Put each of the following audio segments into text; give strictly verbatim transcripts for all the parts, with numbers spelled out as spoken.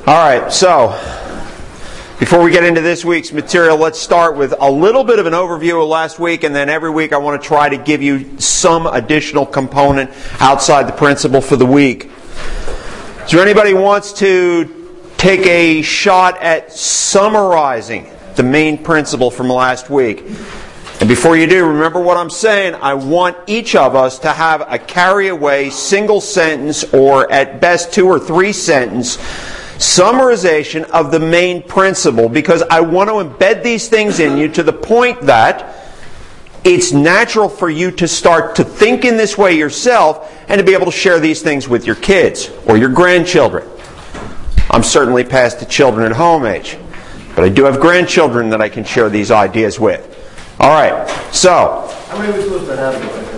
All right, so before we get into this week's material, let's start with a little bit of an overview of last week, and then every week I want to try to give you some additional component outside the principle for the week. Is there anybody who wants to take a shot at summarizing the main principle from last week? And before you do, remember what I'm saying. I want each of us to have a carry-away single sentence, or at best two or three sentence summarization of the main principle, because I want to embed these things in you to the point that it's natural for you to start to think in this way yourself and to be able to share these things with your kids or your grandchildren. I'm certainly past the children at home age, but I do have grandchildren that I can share these ideas with. All right, so how many are we supposed to have?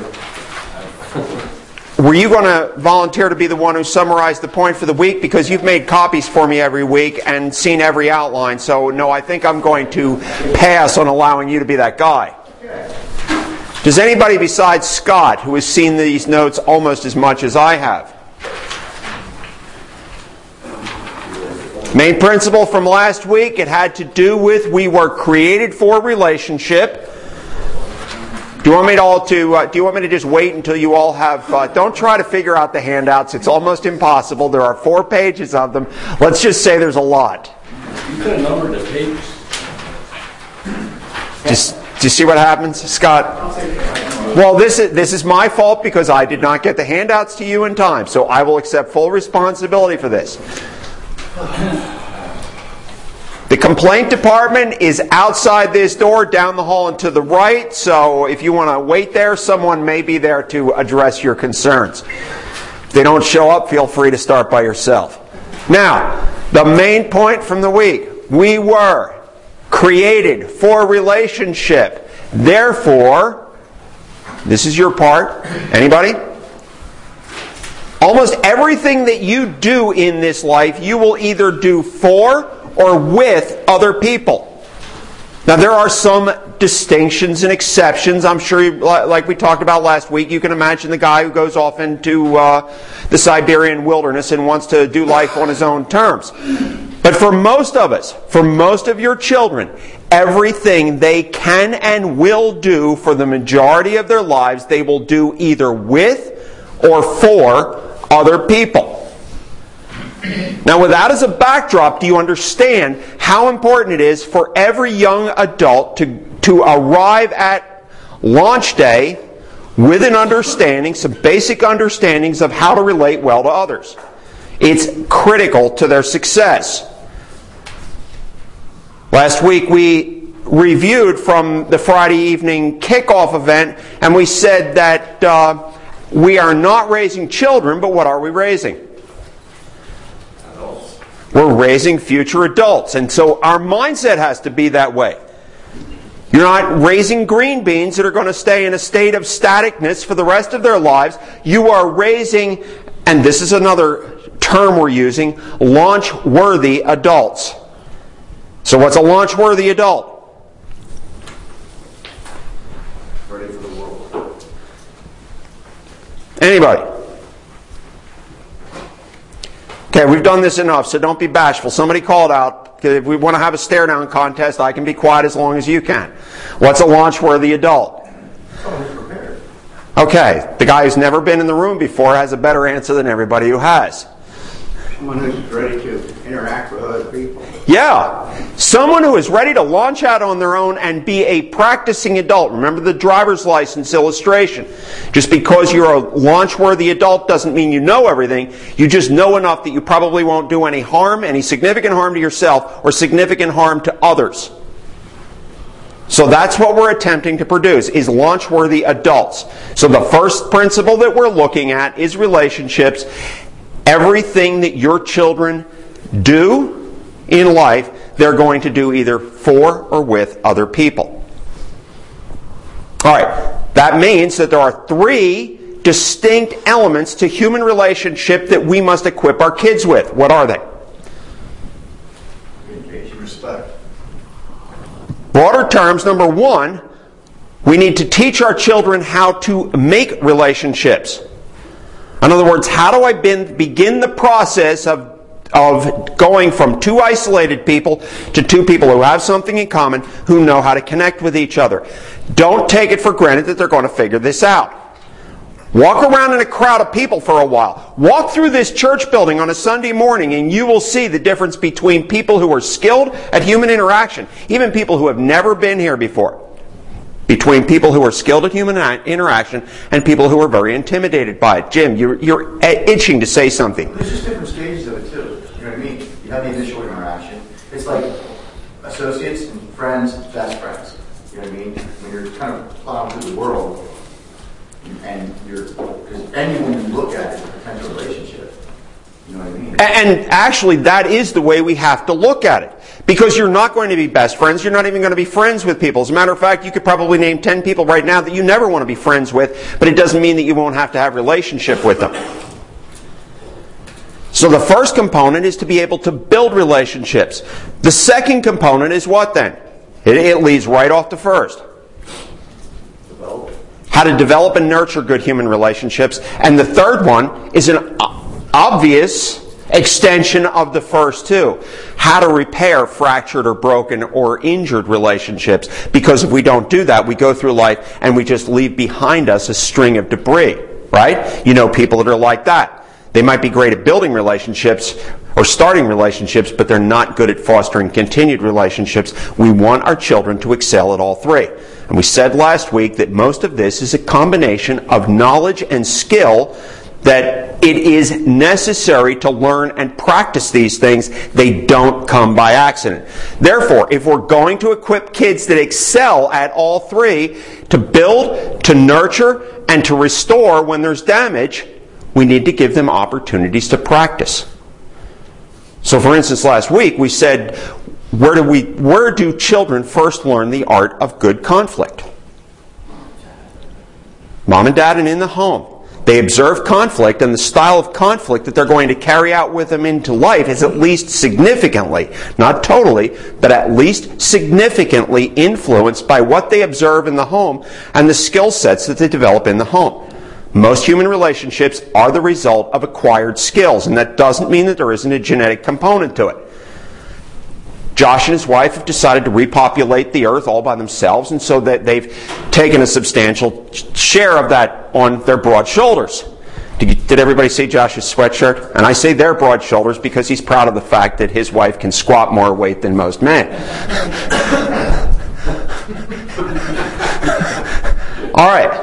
Were you going to volunteer to be the one who summarized the point for the week? Because you've made copies for me every week and seen every outline. So, no, I think I'm going to pass on allowing you to be that guy. Does anybody besides Scott, who has seen these notes almost as much as I have? Main principle from last week, it had to do with we were created for relationship. Do you want me to all to? Uh, do you want me to just wait until you all have? Uh, don't try to figure out the handouts. It's almost impossible. There are four pages of them. Let's just say there's a lot. You could have numbered the pages. Just, do you see what happens, Scott? Well, this is this is my fault because I did not get the handouts to you in time. So I will accept full responsibility for this. The complaint department is outside this door, down the hall and to the right, so if you want to wait there, someone may be there to address your concerns. If they don't show up, feel free to start by yourself. Now, the main point from the week. We were created for relationship. Therefore, this is your part. Anybody? Almost everything that you do in this life, you will either do for or with other people. Now, there are some distinctions and exceptions. I'm sure, you, like we talked about last week, you can imagine the guy who goes off into uh, the Siberian wilderness and wants to do life on his own terms. But for most of us, for most of your children, everything they can and will do for the majority of their lives, they will do either with or for other people. Now, with that as a backdrop, do you understand how important it is for every young adult to, to arrive at launch day with an understanding, some basic understandings of how to relate well to others? It's critical to their success. Last week we reviewed from the Friday evening kickoff event, and we said that uh, we are not raising children, but what are we raising? We're raising future adults. And so our mindset has to be that way. You're not raising green beans that are going to stay in a state of staticness for the rest of their lives. You are raising, and this is another term we're using, launch-worthy adults. So what's a launch-worthy adult? Ready for the world. Anybody? Okay, we've done this enough, so don't be bashful. Somebody called out. If we want to have a stare-down contest, I can be quiet as long as you can. What's a launch-worthy adult? Someone who's prepared. Okay, the guy who's never been in the room before has a better answer than everybody who has. Someone who's ready to interact with other people. Yeah, someone who is ready to launch out on their own and be a practicing adult. Remember the driver's license illustration. Just because you're a launch-worthy adult doesn't mean you know everything. You just know enough that you probably won't do any harm, any significant harm to yourself or significant harm to others. So that's what we're attempting to produce, is launch-worthy adults. So the first principle that we're looking at is relationships. Everything that your children do in life, they're going to do either for or with other people. All right, that means that there are three distinct elements to human relationship that we must equip our kids with. What are they? Communication, respect. Broader terms, number one, we need to teach our children how to make relationships. In other words, how do I begin the process of of going from two isolated people to two people who have something in common, who know how to connect with each other. Don't take it for granted that they're going to figure this out. Walk around in a crowd of people for a while. Walk through this church building on a Sunday morning and you will see the difference between people who are skilled at human interaction, even people who have never been here before, between people who are skilled at human interaction and people who are very intimidated by it. Jim, you're, you're itching to say something. There's just different stages of it too. You know what I mean? You have the initial interaction. It's like associates and friends, best friends. You know what I mean? When you're kind of plowing through the world, and you're, because anyone you look at is a potential relationship. You know what I mean? And actually, that is the way we have to look at it. Because you're not going to be best friends. You're not even going to be friends with people. As a matter of fact, you could probably name ten people right now that you never want to be friends with, but it doesn't mean that you won't have to have a relationship with them. So the first component is to be able to build relationships. The second component is what then? It, it leads right off to first. Develop. How to develop and nurture good human relationships. And the third one is an obvious extension of the first two. How to repair fractured or broken or injured relationships. Because if we don't do that, we go through life and we just leave behind us a string of debris. Right? You know people that are like that. They might be great at building relationships or starting relationships, but they're not good at fostering continued relationships. We want our children to excel at all three. And we said last week that most of this is a combination of knowledge and skill, that it is necessary to learn and practice these things. They don't come by accident. Therefore, if we're going to equip kids that excel at all three to build, to nurture, and to restore when there's damage, we need to give them opportunities to practice. So for instance, last week we said, where do we where do children first learn the art of good conflict? Mom and dad and in the home. They observe conflict, and the style of conflict that they're going to carry out with them into life is at least significantly, not totally, but at least significantly influenced by what they observe in the home and the skill sets that they develop in the home. Most human relationships are the result of acquired skills, and that doesn't mean that there isn't a genetic component to it. Josh and his wife have decided to repopulate the earth all by themselves, and so that they've taken a substantial share of that on their broad shoulders. Did, you, did everybody see Josh's sweatshirt? And I say their broad shoulders because he's proud of the fact that his wife can squat more weight than most men. All right.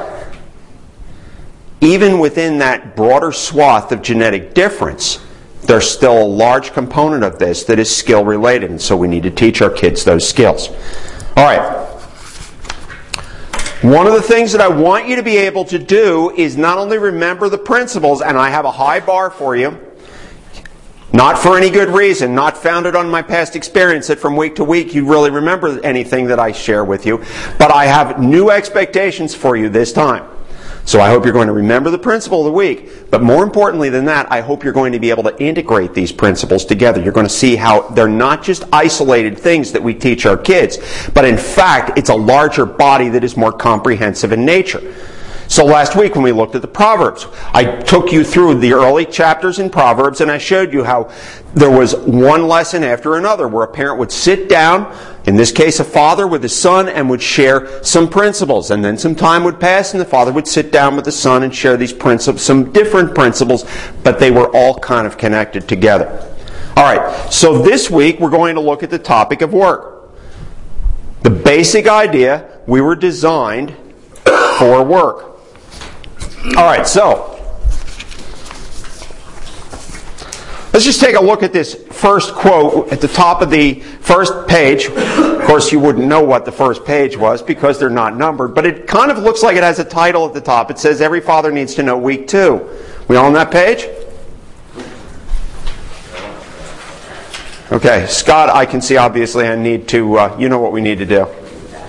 Even within that broader swath of genetic difference, there's still a large component of this that is skill related, and so we need to teach our kids those skills. All right. One of the things that I want you to be able to do is not only remember the principles, and I have a high bar for you, not for any good reason, not founded on my past experience that from week to week you really remember anything that I share with you, but I have new expectations for you this time. So I hope you're going to remember the principle of the week, but more importantly than that, I hope you're going to be able to integrate these principles together. You're going to see how they're not just isolated things that we teach our kids, but in fact, it's a larger body that is more comprehensive in nature. So last week when we looked at the Proverbs, I took you through the early chapters in Proverbs and I showed you how there was one lesson after another where a parent would sit down, in this case a father with his son, and would share some principles. And then some time would pass and the father would sit down with the son and share these principles, some different principles, but they were all kind of connected together. All right, so this week we're going to look at the topic of work. The basic idea, we were designed for work. All right, so let's just take a look at this first quote at the top of the first page. Of course, you wouldn't know what the first page was because they're not numbered, but it kind of looks like it has a title at the top. It says, "Every father needs to know week two." We all on that page? Okay, Scott, I can see obviously I need to, uh, you know what we need to do.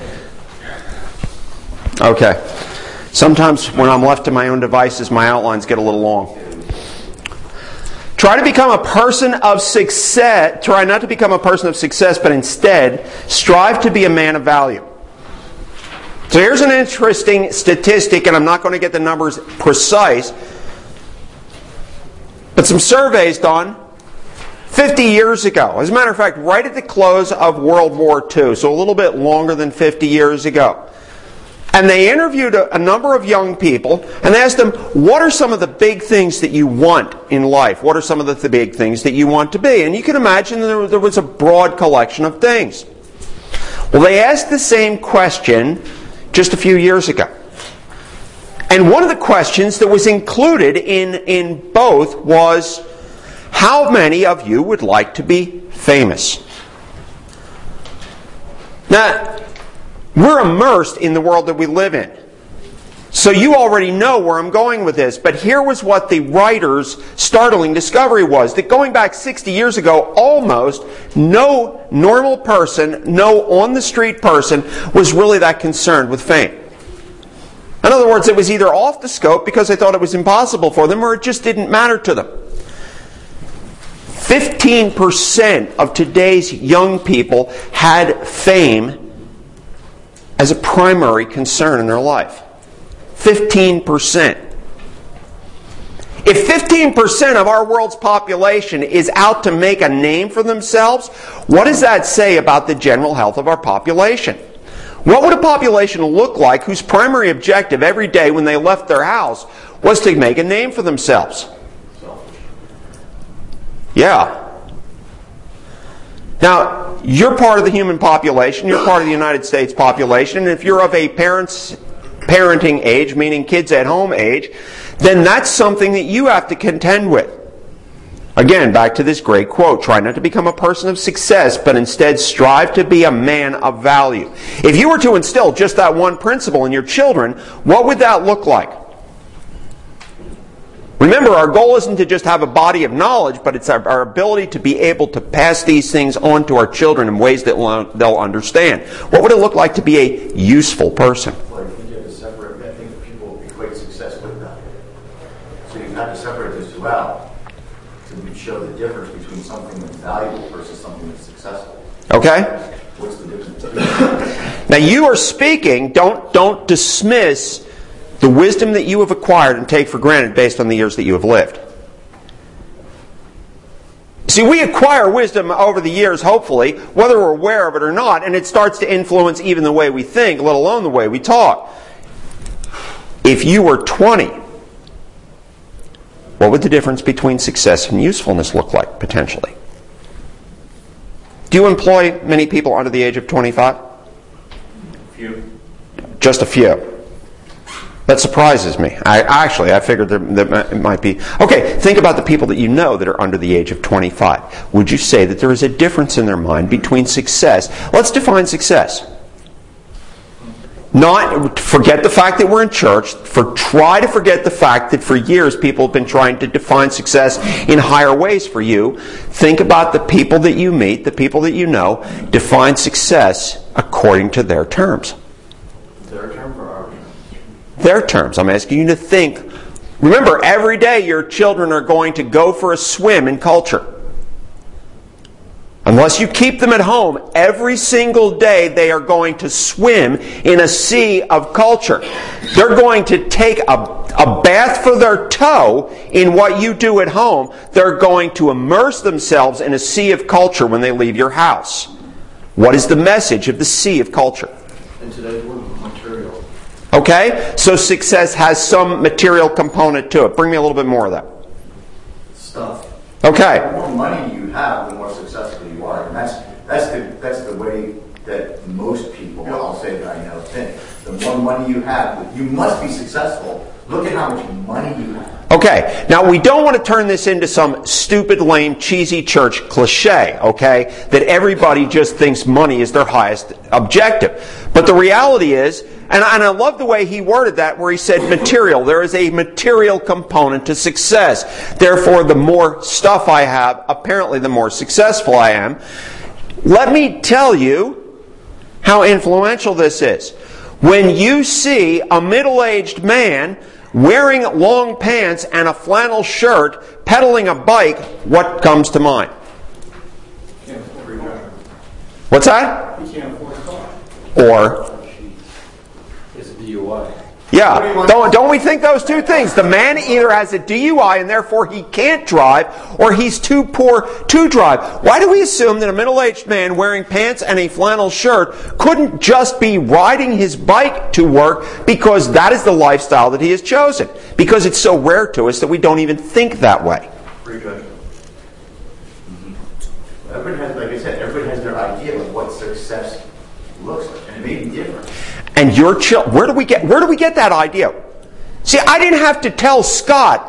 Okay. Sometimes when I'm left to my own devices, my outlines get a little long. Try to become a person of success. Try not to become a person of success, but instead strive to be a man of value. So here's an interesting statistic, and I'm not going to get the numbers precise, but some surveys done fifty years ago. As a matter of fact, right at the close of World War Two, so a little bit longer than fifty years ago. And they interviewed a, a number of young people and they asked them, what are some of the big things that you want in life? What are some of the, the big things that you want to be? And you can imagine there, there was a broad collection of things. Well, they asked the same question just a few years ago. And one of the questions that was included in, in both was, how many of you would like to be famous? Now, we're immersed in the world that we live in. So you already know where I'm going with this. But here was what the writer's startling discovery was. That going back sixty years ago, almost no normal person, no on-the-street person, was really that concerned with fame. In other words, it was either off the scope because they thought it was impossible for them, or it just didn't matter to them. fifteen percent of today's young people had fame as a primary concern in their life. fifteen percent. If fifteen percent of our world's population is out to make a name for themselves, what does that say about the general health of our population? What would a population look like whose primary objective every day when they left their house was to make a name for themselves? Yeah. Now, you're part of the human population, you're part of the United States population, and if you're of a parent's parenting age, meaning kids at home age, then that's something that you have to contend with. Again, back to this great quote, try not to become a person of success, but instead strive to be a man of value. If you were to instill just that one principle in your children, what would that look like? Remember, our goal isn't to just have a body of knowledge, but it's our, our ability to be able to pass these things on to our children in ways that they'll understand. What would it look like to be a useful person? Well, I think you have to separate, I think people equate success with that. So you have to separate those two out to show the difference between something that's valuable versus something that's successful. Okay? What's the difference? Now you are speaking, don't, don't dismiss the wisdom that you have acquired and take for granted based on the years that you have lived. See, we acquire wisdom over the years, hopefully, whether we're aware of it or not, and it starts to influence even the way we think, let alone the way we talk. If you were twenty, what would the difference between success and usefulness look like, potentially? Do you employ many people under the age of twenty-five? A few. Just a few. That surprises me. I actually, I figured there, there might be. Okay, think about the people that you know that are under the age of twenty-five. Would you say that there is a difference in their mind between success? Let's define success. Not forget the fact that we're in church. For try to forget the fact that for years people have been trying to define success in higher ways for you. Think about the people that you meet, the people that you know. Define success according to their terms. Their term or our term? Their terms. I'm asking you to think. Remember, every day your children are going to go for a swim in culture. Unless you keep them at home, every single day they are going to swim in a sea of culture. They're going to take a, a bath for their toe in what you do at home. They're going to immerse themselves in a sea of culture when they leave your house. What is the message of the sea of culture? In today's world, material. Okay? So success has some material component to it. Bring me a little bit more of that. Stuff. Okay. The more money you have, the more successful you are. And that's that's the that's the way that most people, I'll say that I know, think. The more money you have, you must be successful. Look at how much money you have. Okay, now we don't want to turn this into some stupid, lame, cheesy church cliche, okay? That everybody just thinks money is their highest objective. But the reality is, and I, and I love the way he worded that where he said material. There is a material component to success. Therefore, the more stuff I have, apparently the more successful I am. Let me tell you how influential this is. When you see a middle-aged man wearing long pants and a flannel shirt, pedaling a bike, what comes to mind? Can't afford a car. What's that? He can't afford a car. Or, It's a D U I. Yeah, don't, don't we think those two things? The man either has a D U I and therefore he can't drive, or he's too poor to drive. Why do we assume that a middle-aged man wearing pants and a flannel shirt couldn't just be riding his bike to work because that is the lifestyle that he has chosen? Because it's so rare to us that we don't even think that way. Pretty good. Mm-hmm. Everybody has, like I said, everybody has their idea of what success looks like, and it may be different. And your child, where do we get where do we get that idea? See, I didn't have to tell Scott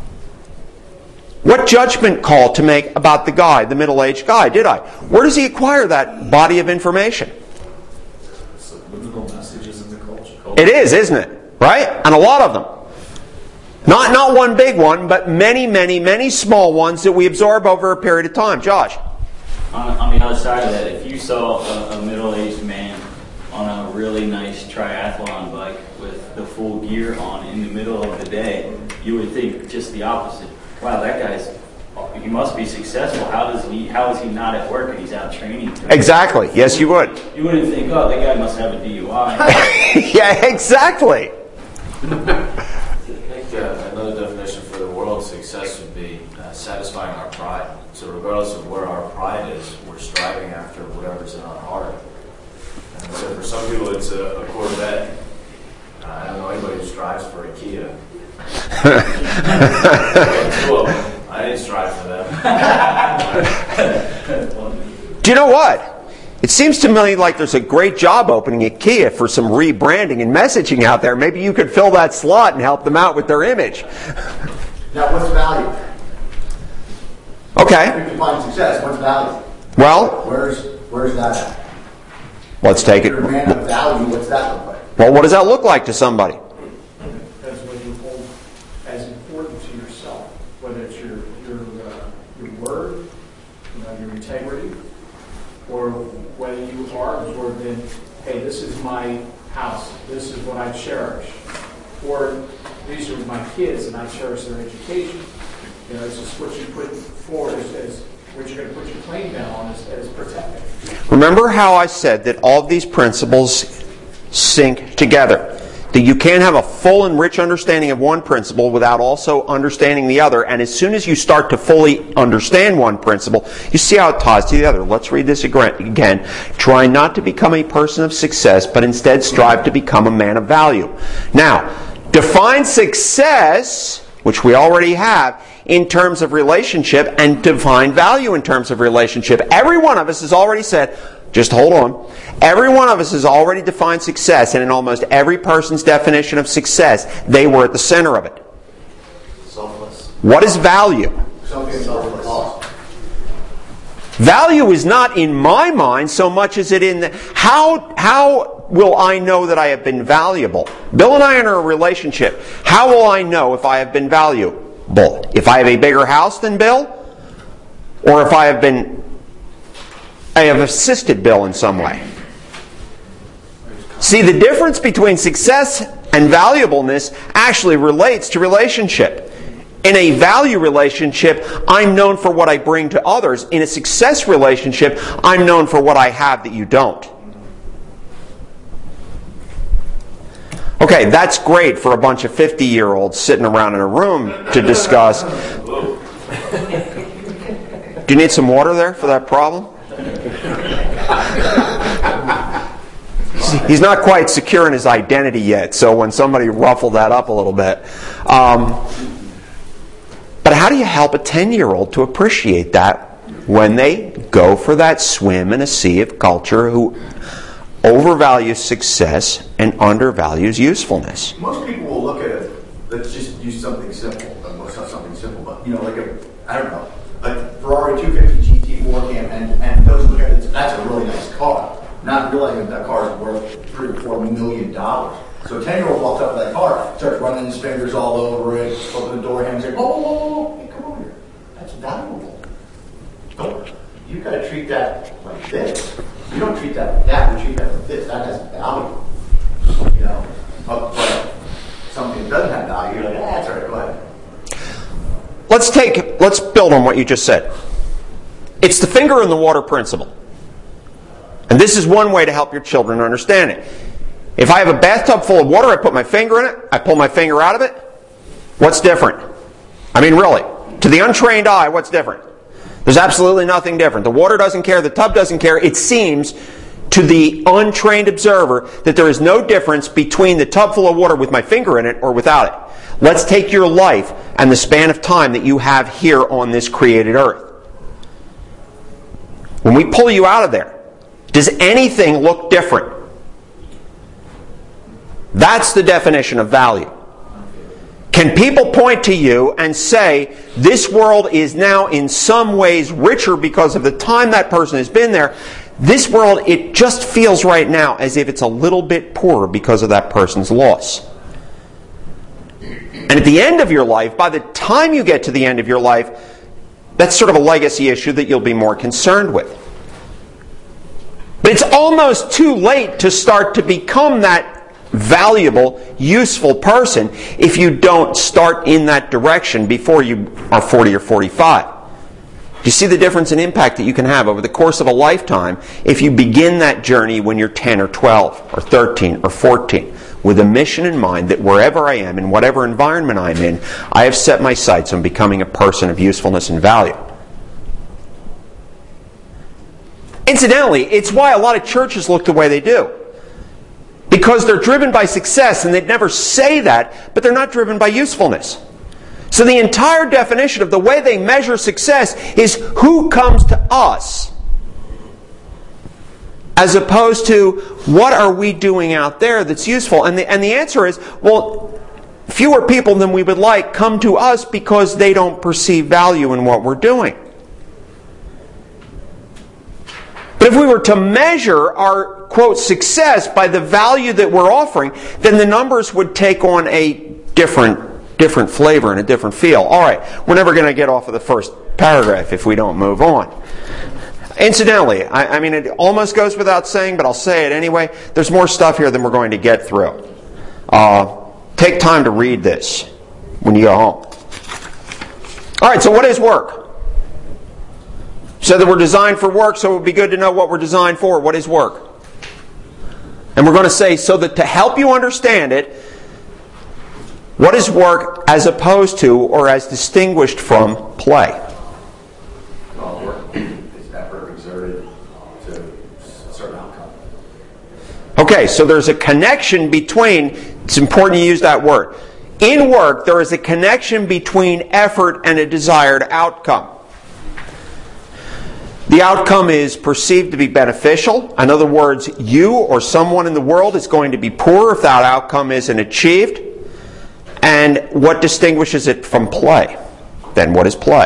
what judgment call to make about the guy, the middle-aged guy, did I? Where does he acquire that body of information? Subliminal messages in the culture. It is, isn't it? Right? And a lot of them. Not not one big one, but many, many, many small ones that we absorb over a period of time. Josh? On, on the other side of that, if you saw a, a middle-aged man on a really nice triathlon bike with the full gear on in the middle of the day, you would think just the opposite. Wow, that guy's, he must be successful. How does he, how is he not at work and he's out training? Exactly. Yes, you would. You wouldn't think, oh, that guy must have a D U I. Yeah, exactly. I think uh, another definition for the world success would be uh, satisfying our pride. So regardless of where our pride is, we're striving after whatever's in our heart. And so for some people it's a, a Corvette. Uh, I don't know anybody who strives for a Kia. Two of them. I didn't strive for them. Do you know what? It seems to me like there's a great job opening at Kia for some rebranding and messaging out there. Maybe you could fill that slot and help them out with their image. Now, what's value? Okay. If you define success, what's value? Well, Where's where's that at? let's take If you're a it. man of value, what's that look like? Well, what does that look like to somebody? That's what you hold as important to yourself, whether it's your your uh, your word, you know, your integrity, or whether you are absorbed in, hey, this is my house, this is what I cherish, or these are my kids and I cherish their education. You know, it's just what you put forward as, as what you're going to put your claim down on as, as protecting. Remember how I said that all of these principles sync together. That you can't have a full and rich understanding of one principle without also understanding the other. And as soon as you start to fully understand one principle, you see how it ties to the other. Let's read this again. Try not to become a person of success, but instead strive to become a man of value. Now, define success, which we already have, in terms of relationship, and define value in terms of relationship. Every one of us has already said, just hold on, every one of us has already defined success, and in almost every person's definition of success, they were at the center of it. Selfless. What is value? Something selfless. Value is not in my mind so much as it in the, how how will I know that I have been valuable? Bill and I are in a relationship. How will I know if I have been valuable? If I have a bigger house than Bill, or if I have been I have assisted Bill in some way. See, the difference between success and valuableness actually relates to relationship. In a value relationship, I'm known for what I bring to others. In a success relationship, I'm known for what I have that you don't. Okay, that's great for a bunch of fifty-year-olds sitting around in a room to discuss. Do you need some water there for that problem? He's not quite secure in his identity yet, so when somebody ruffled that up a little bit. Um, but how do you help a ten-year-old to appreciate that when they go for that swim in a sea of culture who overvalues success and undervalues usefulness? Most people will look at it, let's just use something simple. Uh, well, it's not something simple, but, you know, like a, I don't know, a Ferrari two fifty G T four Cam, and, and those look at it, that's a really nice car. Not realizing that car is worth three or four million dollars. So a ten-year-old walks up to that car, starts running his fingers all over it, open the door, hands like, whoa, whoa, whoa, whoa, hey, come over here. That's valuable. Don't, you got to treat that like this. You don't treat that like that. You treat that like this. That has value. You know, but, but something that doesn't have value, you're like, ah, that's all right. Go ahead. Let's take. Let's build on what you just said. It's the finger in the water principle. And this is one way to help your children understand it. If I have a bathtub full of water, I put my finger in it, I pull my finger out of it, what's different? I mean, really, to the untrained eye, what's different? There's absolutely nothing different. The water doesn't care, the tub doesn't care. It seems to the untrained observer that there is no difference between the tub full of water with my finger in it or without it. Let's take your life and the span of time that you have here on this created earth. When we pull you out of there, does anything look different? That's the definition of value. Can people point to you and say, this world is now in some ways richer because of the time that person has been there? This world, it just feels right now as if it's a little bit poorer because of that person's loss. And at the end of your life, by the time you get to the end of your life, that's sort of a legacy issue that you'll be more concerned with. But it's almost too late to start to become that valuable, useful person if you don't start in that direction before you are forty or forty-five. Do you see the difference in impact that you can have over the course of a lifetime if you begin that journey when you're ten or twelve or thirteen or fourteen with a mission in mind that wherever I am, in whatever environment I'm in, I have set my sights on becoming a person of usefulness and value. Incidentally, it's why a lot of churches look the way they do. Because they're driven by success, and they'd never say that, but they're not driven by usefulness. So the entire definition of the way they measure success is who comes to us, as opposed to what are we doing out there that's useful. And the, and the answer is, well, fewer people than we would like come to us because they don't perceive value in what we're doing. But if we were to measure our, quote, success by the value that we're offering, then the numbers would take on a different, different flavor and a different feel. All right, we're never going to get off of the first paragraph if we don't move on. Incidentally, I, I mean, it almost goes without saying, but I'll say it anyway. There's more stuff here than we're going to get through. Uh, take time to read this when you go home. All right, so what is work? So that we're designed for work, so it would be good to know what we're designed for. What is work? And we're going to say, so that to help you understand it, what is work as opposed to or as distinguished from play? Well, work is effort exerted to a certain outcome. Okay, so there's a connection between, it's important you use that word. In work, there is a connection between effort and a desired outcome. The outcome is perceived to be beneficial. In other words, you or someone in the world is going to be poor if that outcome isn't achieved. And what distinguishes it from play? Then what is play?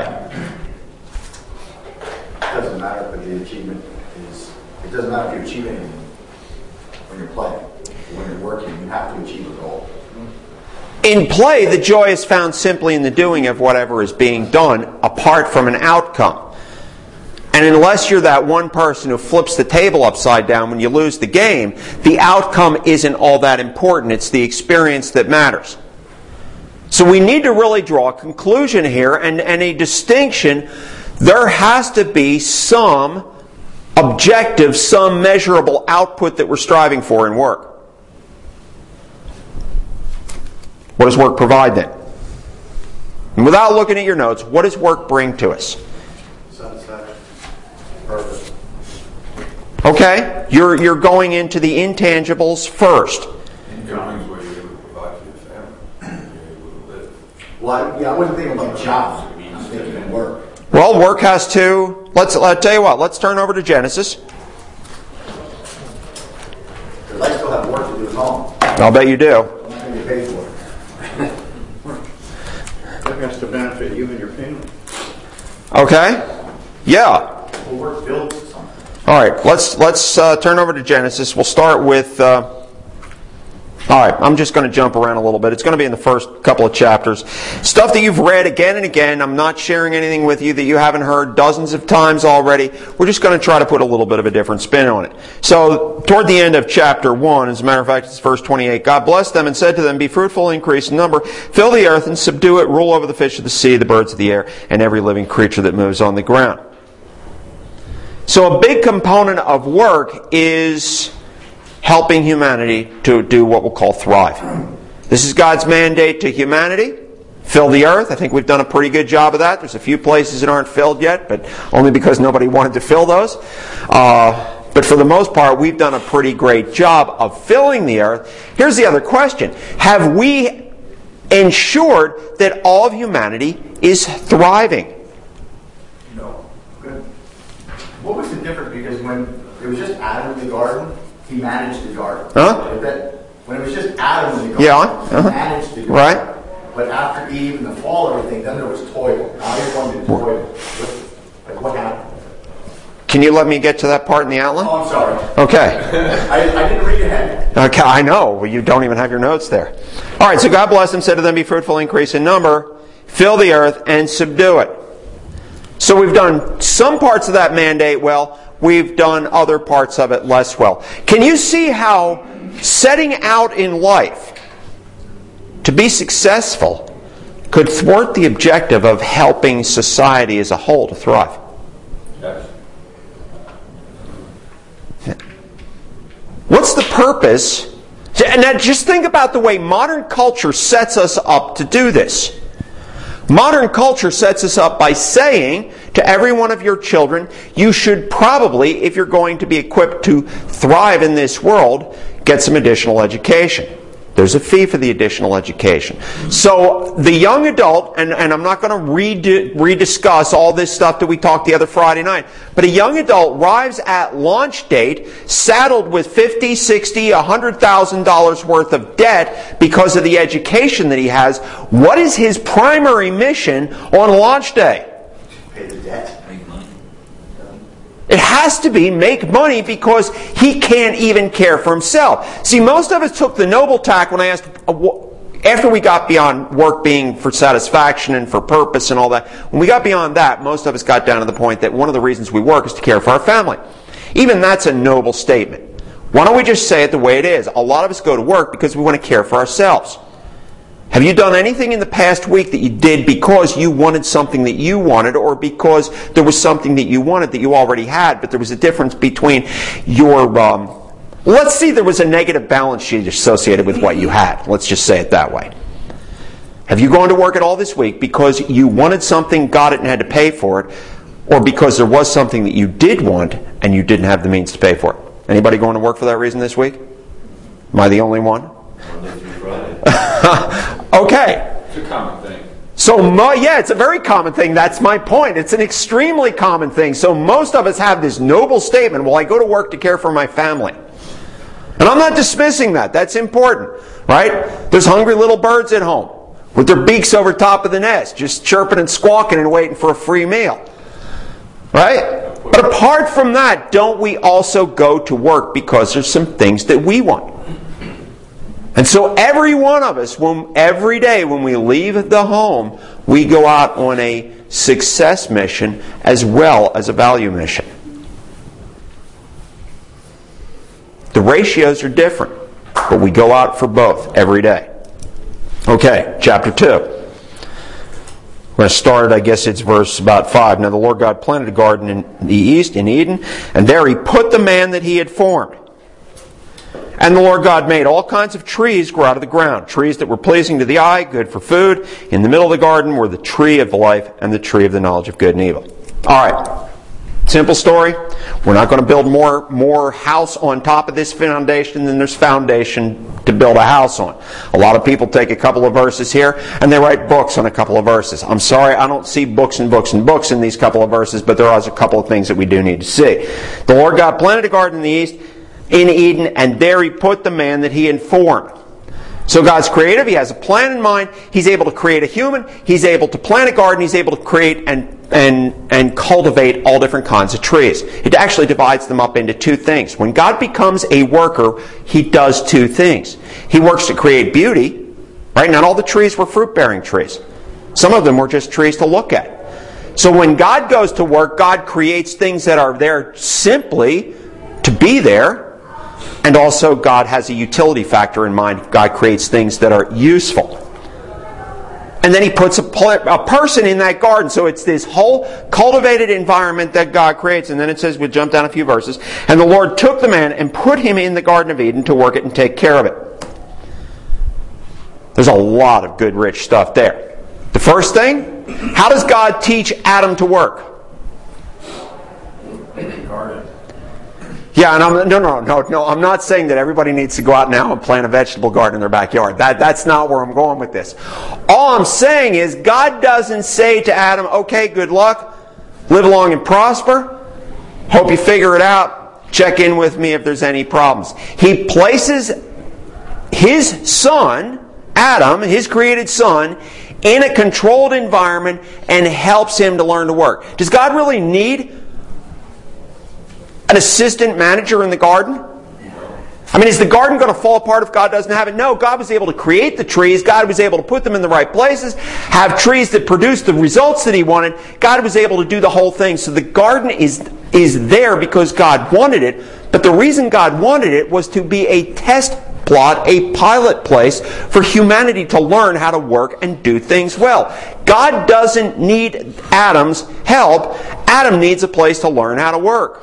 It doesn't matter if the achievement is, it doesn't matter if you achieve anything when you're playing. When you're working, you have to achieve a goal. In play, the joy is found simply in the doing of whatever is being done, apart from an outcome. And unless you're that one person who flips the table upside down when you lose the game, the outcome isn't all that important. It's the experience that matters. So we need to really draw a conclusion here and, and a distinction. There has to be some objective, some measurable output that we're striving for in work. What does work provide then? And without looking at your notes, what does work bring to us? Satisfaction. Purpose. Okay, you're you're going into the intangibles first. Income is what you're able to provide for your family. You're able to live. Well, I, yeah, I wasn't thinking about job. I'm thinking of work. Well, work has to. Let's. I'll tell you what. Let's turn over to Genesis. Because I still have work to do at home. I'll bet you do. I'm not going to get paid for it. That has to benefit you and your family. Okay. Yeah. Well, work builds something. All right. Let's let's uh, turn over to Genesis. We'll start with. Uh, all right. I'm just going to jump around a little bit. It's going to be in the first couple of chapters. Stuff that you've read again and again. I'm not sharing anything with you that you haven't heard dozens of times already. We're just going to try to put a little bit of a different spin on it. So, toward the end of chapter one, as a matter of fact, it's verse twenty-eight. God blessed them and said to them, "Be fruitful, increase in number, fill the earth and subdue it, rule over the fish of the sea, the birds of the air, and every living creature that moves on the ground." So a big component of work is helping humanity to do what we'll call thrive. This is God's mandate to humanity. Fill the earth. I think we've done a pretty good job of that. There's a few places that aren't filled yet, but only because nobody wanted to fill those. Uh, but for the most part, we've done a pretty great job of filling the earth. Here's the other question. Have we ensured that all of humanity is thriving? No. Good. What was the difference? Because when it was just Adam in the garden, he managed the garden. Huh? Like that, when it was just Adam in the garden, Yeah. Uh-huh. he managed the garden. Right. But after Eve and the fall and everything, then there was toil. Now everyone did toil. Like what happened? Can you let me get to that part in the outline? Oh, I'm sorry. Okay. I, I didn't read ahead. Okay, I know. Well, you don't even have your notes there. All right, so God blessed them, said to them, be fruitful, increase in number, fill the earth, and subdue it. So we've done some parts of that mandate well. We've done other parts of it less well. Can you see how setting out in life to be successful could thwart the objective of helping society as a whole to thrive? Yes. What's the purpose? And now just think about the way modern culture sets us up to do this. Modern culture sets us up by saying to every one of your children, you should probably, if you're going to be equipped to thrive in this world, get some additional education. There's a fee for the additional education. So the young adult, and, and I'm not going to re- rediscuss all this stuff that we talked the other Friday night, but a young adult arrives at launch date saddled with fifty, sixty, one hundred thousand dollars worth of debt because of the education that he has. What is his primary mission on launch day? Pay the debt. It has to be make money because he can't even care for himself. See, most of us took the noble tack when I asked, after we got beyond work being for satisfaction and for purpose and all that, when we got beyond that, most of us got down to the point that one of the reasons we work is to care for our family. Even that's a noble statement. Why don't we just say it the way it is? A lot of us go to work because we want to care for ourselves. Have you done anything in the past week that you did because you wanted something that you wanted, or because there was something that you wanted that you already had, but there was a difference between your... Um, let's see, there was a negative balance sheet associated with what you had. Let's just say it that way. Have you gone to work at all this week because you wanted something, got it, and had to pay for it, or because there was something that you did want and you didn't have the means to pay for it? Anybody going to work for that reason this week? Am I the only one? Monday through Friday. Okay. It's a common thing. So, mo- yeah, it's a very common thing. That's my point. It's an extremely common thing. So most of us have this noble statement, well, I go to work to care for my family. And I'm not dismissing that. That's important, right? There's hungry little birds at home with their beaks over top of the nest, just chirping and squawking and waiting for a free meal. Right? But apart from that, don't we also go to work because there's some things that we want? And so every one of us, when, every day when we leave the home, we go out on a success mission as well as a value mission. The ratios are different, but we go out for both every day. Okay, chapter two. We're going to start, I guess it's verse about five. Now the Lord God planted a garden in the east, in Eden, and there He put the man that He had formed. And the Lord God made all kinds of trees grow out of the ground, trees that were pleasing to the eye, good for food. In the middle of the garden were the tree of life and the tree of the knowledge of good and evil. All right, simple story. We're not going to build more, more house on top of this foundation than there's foundation to build a house on. A lot of people take a couple of verses here and they write books on a couple of verses. I'm sorry, I don't see books and books and books in these couple of verses, but there are a couple of things that we do need to see. The Lord God planted a garden in the east, in Eden, and there He put the man that He had formed. So God's creative. He has a plan in mind. He's able to create a human. He's able to plant a garden. He's able to create and and and cultivate all different kinds of trees. It actually divides them up into two things. When God becomes a worker, He does two things. He works to create beauty. Right? Not all the trees were fruit-bearing trees. Some of them were just trees to look at. So when God goes to work, God creates things that are there simply to be there. And also God has a utility factor in mind. God creates things that are useful. And then he puts a, a person in that garden. So it's this whole cultivated environment that God creates. And then it says, we'll jump down a few verses. And the Lord took the man and put him in the Garden of Eden to work it and take care of it. There's a lot of good, rich stuff there. The first thing, how does God teach Adam to work? Garden. Yeah, and I'm, no, no, no, no. I'm not saying that everybody needs to go out now and plant a vegetable garden in their backyard. That, that's not where I'm going with this. All I'm saying is God doesn't say to Adam, okay, good luck, live long and prosper, hope you figure it out, check in with me if there's any problems. He places his son, Adam, his created son, in a controlled environment and helps him to learn to work. Does God really need an assistant manager in the garden? I mean, is the garden going to fall apart if God doesn't have it? No, God was able to create the trees. God was able to put them in the right places, have trees that produce the results that He wanted. God was able to do the whole thing. So the garden is, is there because God wanted it. But the reason God wanted it was to be a test plot, a pilot place for humanity to learn how to work and do things well. God doesn't need Adam's help. Adam needs a place to learn how to work.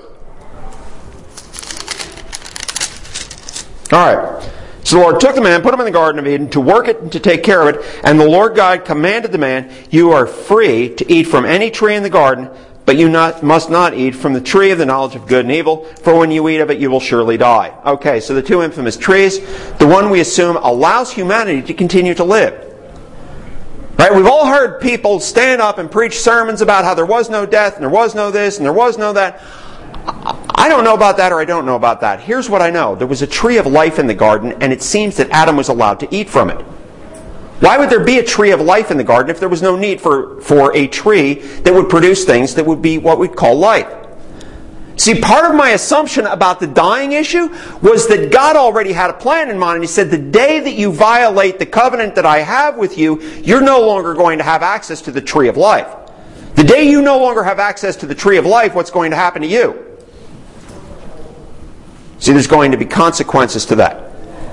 All right. So the Lord took the man, put him in the Garden of Eden to work it and to take care of it. And the Lord God commanded the man, you are free to eat from any tree in the garden, but you not, must not eat from the tree of the knowledge of good and evil, for when you eat of it, you will surely die. Okay, so the two infamous trees, the one we assume allows humanity to continue to live. Right? We've all heard people stand up and preach sermons about how there was no death, and there was no this, and there was no that. I don't know about that, or I don't know about that. Here's what I know. There was a tree of life in the garden, and it seems that Adam was allowed to eat from it. Why would there be a tree of life in the garden if there was no need for, for a tree that would produce things that would be what we'd call life? See, part of my assumption about the dying issue was that God already had a plan in mind, and He said, the day that you violate the covenant that I have with you, you're no longer going to have access to the tree of life. The day you no longer have access to the tree of life, what's going to happen to you? See, there's going to be consequences to that.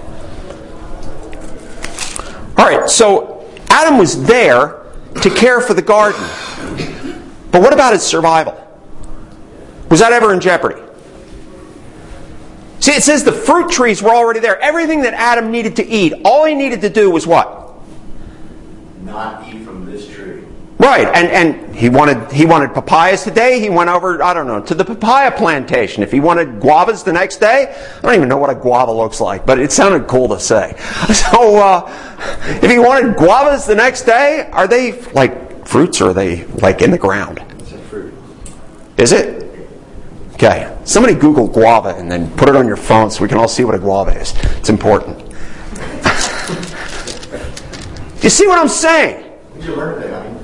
All right, so Adam was there to care for the garden. But what about his survival? Was that ever in jeopardy? See, it says the fruit trees were already there. Everything that Adam needed to eat, all he needed to do was what? Not eat from this tree. Right, and, and he wanted he wanted papayas today. He went over, I don't know, to the papaya plantation. If he wanted guavas the next day, I don't even know what a guava looks like, but it sounded cool to say. So, uh, if he wanted guavas the next day, are they like fruits or are they like in the ground? It's a fruit. Is it? Okay. Somebody Google guava and then put it on your phone so we can all see what a guava is. It's important. You see what I'm saying? What did you learn today, honey?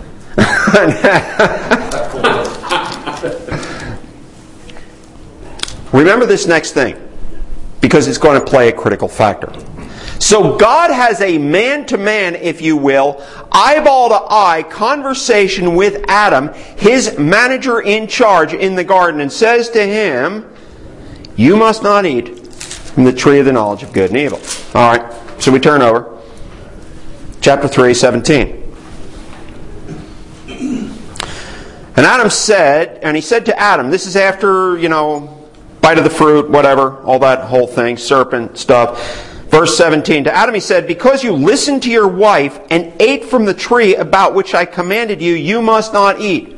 Remember this next thing, because it's going to play a critical factor. So God has a man-to-man, if you will, eyeball-to-eye conversation with Adam, his manager in charge in the garden, and says to him, you must not eat from the tree of the knowledge of good and evil. All right, so we turn over. Chapter three, seventeen. And Adam said, and he said to Adam, this is after, you know, bite of the fruit, whatever, all that whole thing, serpent stuff. Verse seventeen, to Adam he said, because you listened to your wife and ate from the tree about which I commanded you, you must not eat.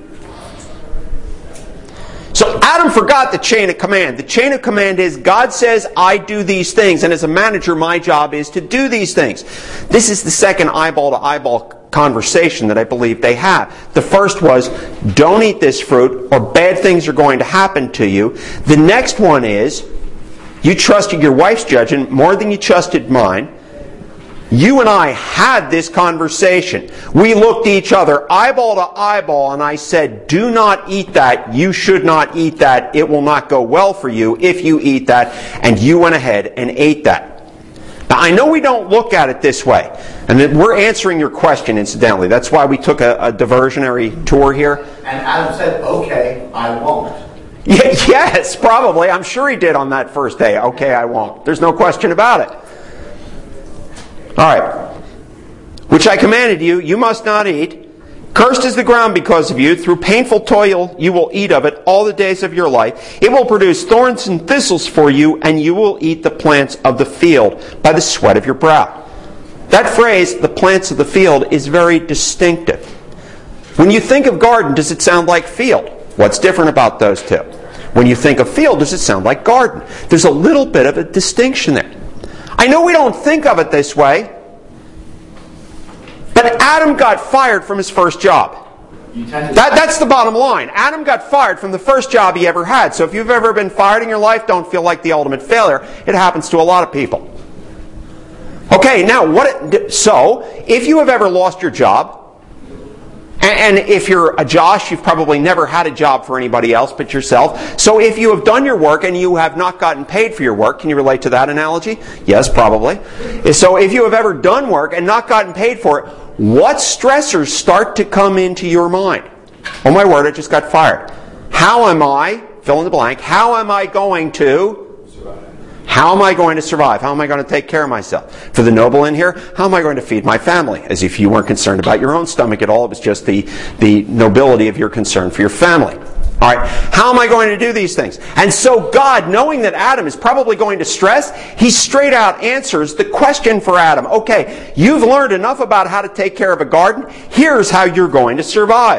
So Adam forgot the chain of command. The chain of command is God says, I do these things, and as a manager, my job is to do these things. This is the second eyeball-to-eyeball conversation that I believe they have. The first was, don't eat this fruit, or bad things are going to happen to you. The next one is, you trusted your wife's judgment more than you trusted mine. You and I had this conversation. We looked at each other eyeball to eyeball, and I said, do not eat that. You should not eat that. It will not go well for you if you eat that. And you went ahead and ate that. Now, I know we don't look at it this way. And that we're answering your question, incidentally. That's why we took a, a diversionary tour here. And Adam said, okay, I won't. Yeah, yes, probably. I'm sure he did on that first day. Okay, I won't. There's no question about it. All right. which I commanded you, you must not eat. Cursed is the ground because of you. Through painful toil you will eat of it all the days of your life. It will produce thorns and thistles for you, and you will eat the plants of the field by the sweat of your brow. That phrase, the plants of the field, is very distinctive. When you think of garden, does it sound like field? What's different about those two? When you think of field, does it sound like garden? There's a little bit of a distinction there. I know we don't think of it this way, but Adam got fired from his first job. That, that's the bottom line. Adam got fired from the first job he ever had. So if you've ever been fired in your life, don't feel like the ultimate failure. It happens to a lot of people. Okay, now what? It, so if you have ever lost your job, and, and if you're a Josh, you've probably never had a job for anybody else but yourself. So if you have done your work and you have not gotten paid for your work, can you relate to that analogy? Yes, probably. So if you have ever done work and not gotten paid for it, what stressors start to come into your mind? Oh my word, I just got fired. How am I, fill in the blank, how am I going to How am I going to survive? How am I going to take care of myself? For the noble in here, how am I going to feed my family? As if you weren't concerned about your own stomach at all. It was just the, the nobility of your concern for your family. All right, how am I going to do these things? And so God, knowing that Adam is probably going to stress, he straight out answers the question for Adam. Okay, you've learned enough about how to take care of a garden. Here's how you're going to survive.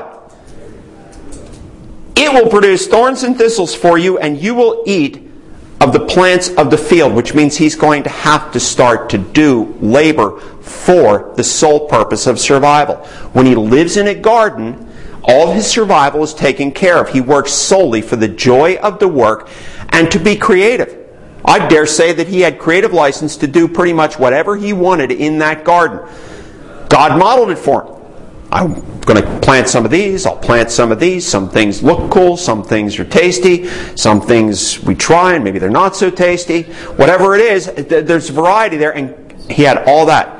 It will produce thorns and thistles for you, and you will eat of the plants of the field, which means he's going to have to start to do labor for the sole purpose of survival. When he lives in a garden, all of his survival is taken care of. He works solely for the joy of the work and to be creative. I dare say that he had creative license to do pretty much whatever he wanted in that garden. God modeled it for him. I'm going to plant some of these, I'll plant some of these. Some things look cool, some things are tasty, some things we try and maybe they're not so tasty. Whatever it is, there's variety there, and he had all that.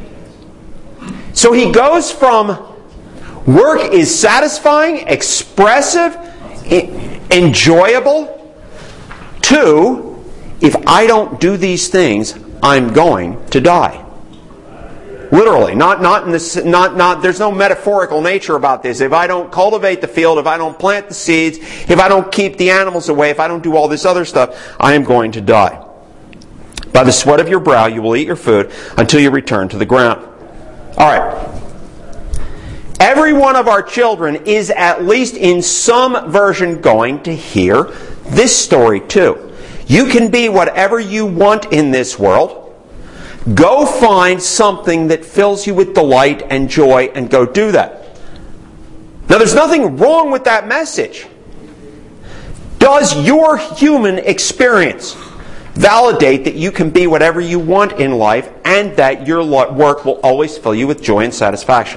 So he goes from work is satisfying, expressive, enjoyable, to if I don't do these things, I'm going to die. Literally, not not in this, not not. There's no metaphorical nature about this. If I don't cultivate the field, if I don't plant the seeds, if I don't keep the animals away, if I don't do all this other stuff, I am going to die. By the sweat of your brow, you will eat your food until you return to the ground. All right. Every one of our children is at least in some version going to hear this story too. You can be whatever you want in this world. Go find something that fills you with delight and joy and go do that. Now there's nothing wrong with that message. Does your human experience validate that you can be whatever you want in life and that your work will always fill you with joy and satisfaction?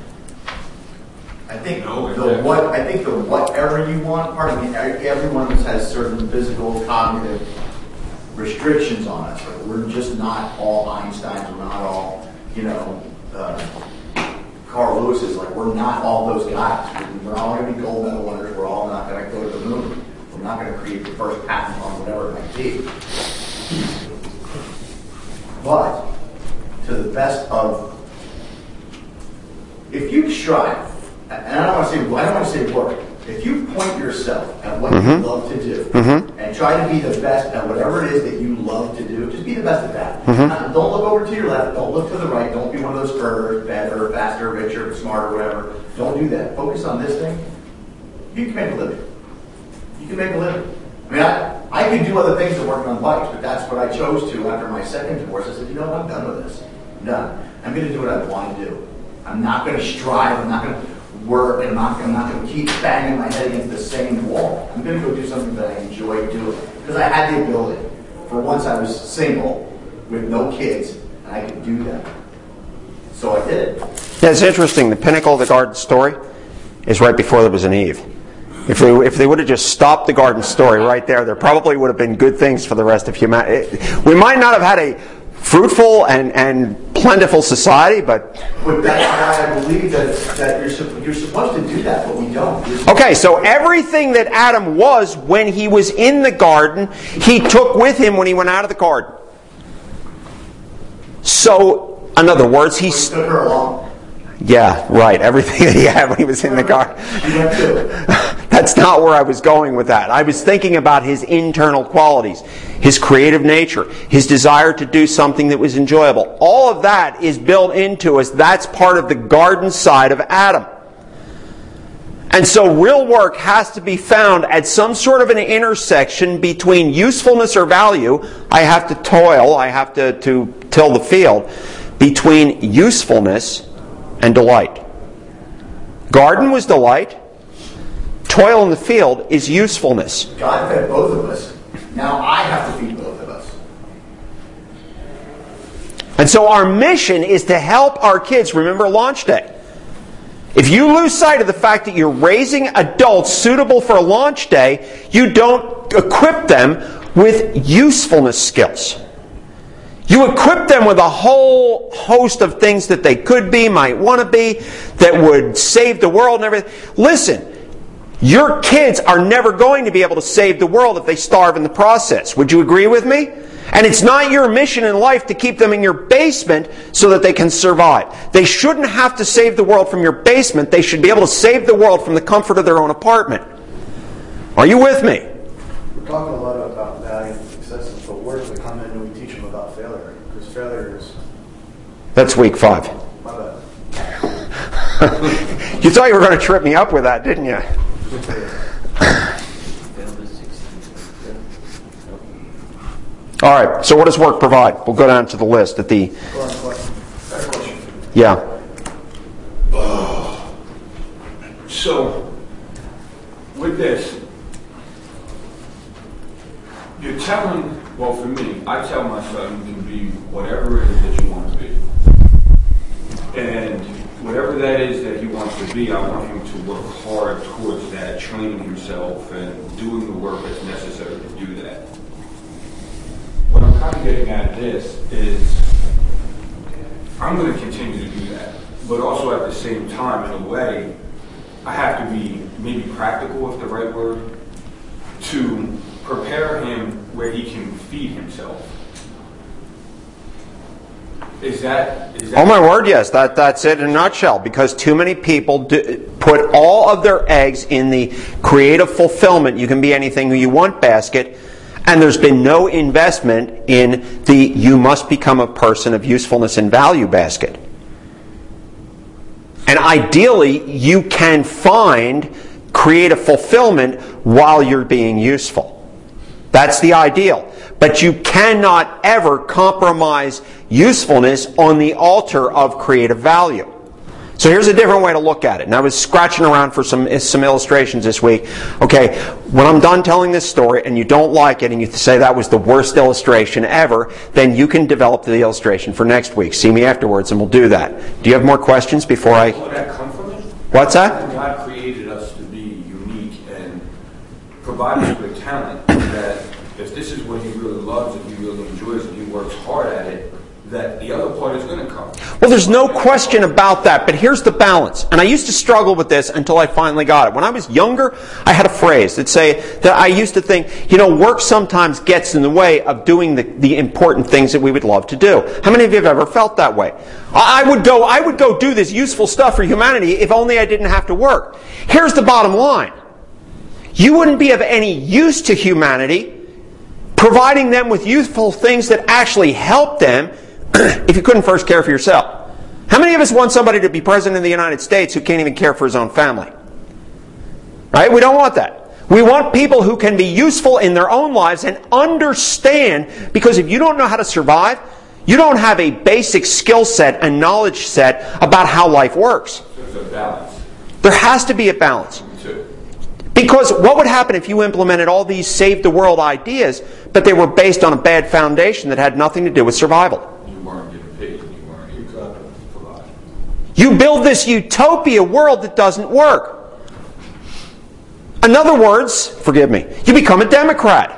I think the what I think the whatever you want part of it, everyone has certain physical, cognitive restrictions on us. Like we're just not all Einsteins. We're not all, you know, uh, Carl Lewis's. Like we're not all those guys. We're all going to be gold medal winners. We're all not going to go to the moon. We're not going to create the first patent on whatever it might be. But to the best of, if you strive, and I don't want to say I don't want to say work. If you point yourself at what mm-hmm. you love to do mm-hmm. and try to be the best at whatever it is that you love to do, just be the best at that. Mm-hmm. Not, don't look over to your left. Don't look to the right. Don't be one of those further, better, faster, richer, smarter, whatever. Don't do that. Focus on this thing. You can make a living. You can make a living. I mean, I, I could do other things than working on bikes, but that's what I chose to after my second divorce. I said, you know what? I'm done with this. I'm done. I'm going to do what I want to do. I'm not going to strive. I'm not going to work, and I'm not, I'm not going to keep banging my head against the same wall. I'm going to go do something that I enjoy doing. Because I had the ability. For once I was single, with no kids, and I could do that. So I did it. Yeah, it's interesting. The pinnacle of the garden story is right before there was an Eve. If they, if they would have just stopped the garden story right there, there probably would have been good things for the rest of humanity. We might not have had a fruitful and, and plentiful society, but... But that's why I believe that, that you're, you're supposed to do that, but we don't. Okay, so everything that Adam was when he was in the garden, he took with him when he went out of the garden. So In other words, He he's... took her along. Yeah, right. Everything that he had when he was in the car. She went too. That's not where I was going with that. I was thinking about his internal qualities, his creative nature, his desire to do something that was enjoyable. All of that is built into us. That's part of the garden side of Adam. And so real work has to be found at some sort of an intersection between usefulness or value. I have to toil, I have to, to till the field, between usefulness and delight. Garden was delight. Toil in the field is usefulness. God fed both of us. Now I have to feed both of us. And so our mission is to help our kids. Remember launch day. If you lose sight of the fact that you're raising adults suitable for launch day, you don't equip them with usefulness skills. You equip them with a whole host of things that they could be, might want to be, that would save the world and everything. Listen, your kids are never going to be able to save the world if they starve in the process. Would you agree with me? And it's not your mission in life to keep them in your basement so that they can survive. They shouldn't have to save the world from your basement. They should be able to save the world from the comfort of their own apartment. Are you with me? We're talking a lot about value and success, but where does it come in when we teach them about failure? Because failure is... That's week five. My bad. You thought you were going to trip me up with that, didn't you? All right, so what does work provide? We'll go down to the list at the... Yeah. So, with this, you're telling, well for me, I tell my son you can be whatever it is that you want to be. And whatever that is that he wants to be, I want him to work hard towards that, training himself and doing the work that's necessary to do that. What I'm kind of getting at this is, I'm going to continue to do that. But also at the same time, in a way, I have to be maybe practical, if the right word, to prepare him where he can feed himself. Is that... Is that oh my word, yes. That, that's it in a nutshell. Because too many people do, put all of their eggs in the creative fulfillment, you can be anything you want basket, and there's been no investment in the you must become a person of usefulness and value basket. And ideally, you can find creative fulfillment while you're being useful. That's the ideal. But you cannot ever compromise usefulness on the altar of creative value. So here's a different way to look at it. And I was scratching around for some, some illustrations this week. Okay, when I'm done telling this story and you don't like it and you say that was the worst illustration ever, then you can develop the illustration for next week. See me afterwards and we'll do that. Do you have more questions before I... Where that come from? What's that? God created us to be unique and provide us with talent that if this is what he really loves and he really enjoys and he works hard at it, that the other part is going to come. Well, there's no question about that, but here's the balance. And I used to struggle with this until I finally got it. When I was younger, I had a phrase that say that I used to think, you know, work sometimes gets in the way of doing the, the important things that we would love to do. How many of you have ever felt that way? I would go, I would go do this useful stuff for humanity if only I didn't have to work. Here's the bottom line. You wouldn't be of any use to humanity providing them with useful things that actually help them if you couldn't first care for yourself. How many of us want somebody to be president of the United States who can't even care for his own family? Right? We don't want that. We want people who can be useful in their own lives and understand, because if you don't know how to survive, you don't have a basic skill set and knowledge set about how life works. There's a balance. There has to be a balance. Because what would happen if you implemented all these save the world ideas, but they were based on a bad foundation that had nothing to do with survival? You weren't getting paid. You weren't. You could provide. You build this utopia world that doesn't work. In other words, forgive me, you become a Democrat.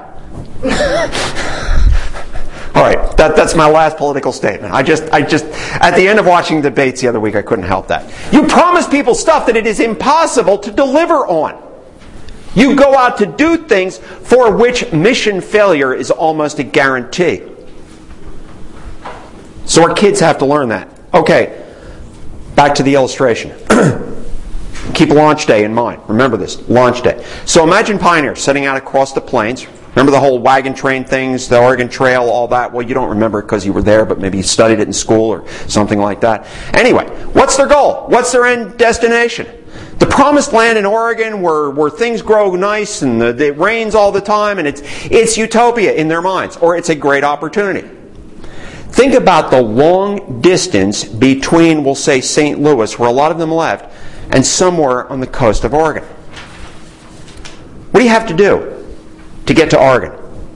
All right, that, that's my last political statement. I just, I just, at the end of watching debates the other week, I couldn't help that. You promise people stuff that it is impossible to deliver on. You go out to do things for which mission failure is almost a guarantee. So our kids have to learn that. Okay, back to the illustration. Keep launch day in mind. Remember this, launch day. So imagine pioneers setting out across the plains. Remember the whole wagon train things, the Oregon Trail, all that? Well, you don't remember it because you were there, but maybe you studied it in school or something like that. Anyway, what's their goal? What's their end destination? The promised land in Oregon where, where things grow nice and the, it rains all the time, and it's, it's utopia in their minds, or it's a great opportunity. Think about the long distance between, we'll say, Saint Louis, where a lot of them left, and somewhere on the coast of Oregon. What do you have to do to get to Oregon?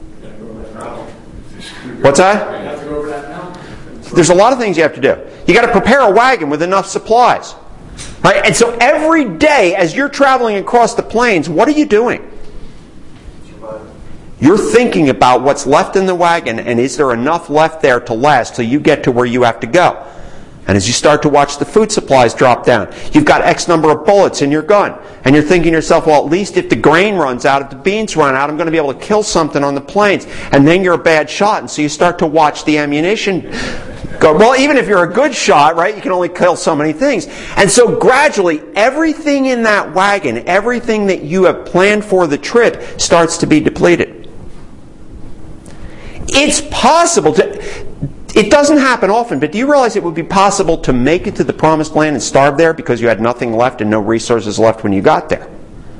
What's that? You have to go over that mountain. There's a lot of things you have to do. You got to prepare a wagon with enough supplies. Right? And so every day as you're traveling across the plains, what are you doing? You're thinking about what's left in the wagon, and is there enough left there to last till you get to where you have to go. And as you start to watch the food supplies drop down, you've got X number of bullets in your gun. And you're thinking to yourself, well, at least if the grain runs out, if the beans run out, I'm going to be able to kill something on the plains. And then you're a bad shot, and so you start to watch the ammunition go. Well, even if you're a good shot, right, you can only kill so many things. And so gradually, everything in that wagon, everything that you have planned for the trip, starts to be depleted. It's possible to... It doesn't happen often, but do you realize it would be possible to make it to the promised land and starve there because you had nothing left and no resources left when you got there?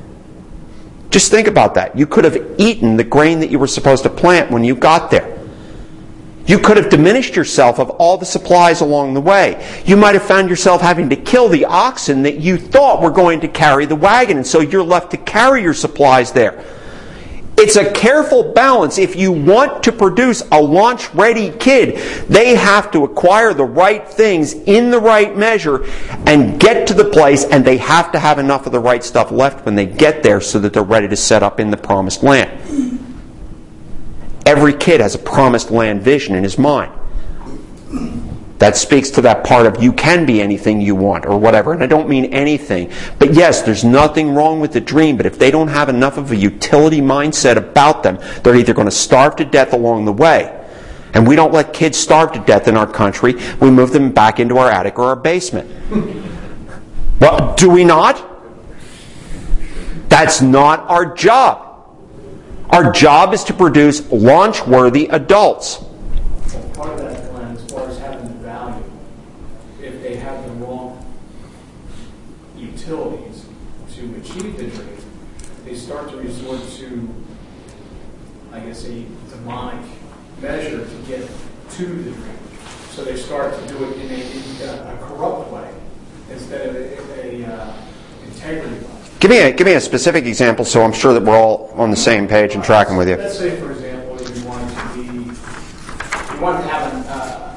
Just think about that. You could have eaten the grain that you were supposed to plant when you got there. You could have diminished yourself of all the supplies along the way. You might have found yourself having to kill the oxen that you thought were going to carry the wagon, and so you're left to carry your supplies there. It's a careful balance. If you want to produce a launch-ready kid, they have to acquire the right things in the right measure and get to the place, and they have to have enough of the right stuff left when they get there so that they're ready to set up in the promised land. Every kid has a promised land vision in his mind. That speaks to that part of you can be anything you want or whatever. And I don't mean anything. But yes, there's nothing wrong with the dream. But if they don't have enough of a utility mindset about them, they're either going to starve to death along the way. And we don't let kids starve to death in our country. We move them back into our attic or our basement. Well, do we not? That's not our job. Our job is to produce launch-worthy adults. Part of that plan, as far as having the value, if they have the wrong utilities to achieve the dream, they start to resort to, I guess, a demonic measure to get to the dream. So they start to do it in a, in a corrupt way instead of a, a uh, integrity way. Give me a give me a specific example, so I'm sure that we're all on the same page and tracking with you. Let's say, for example, you want to be, you want to have an, uh,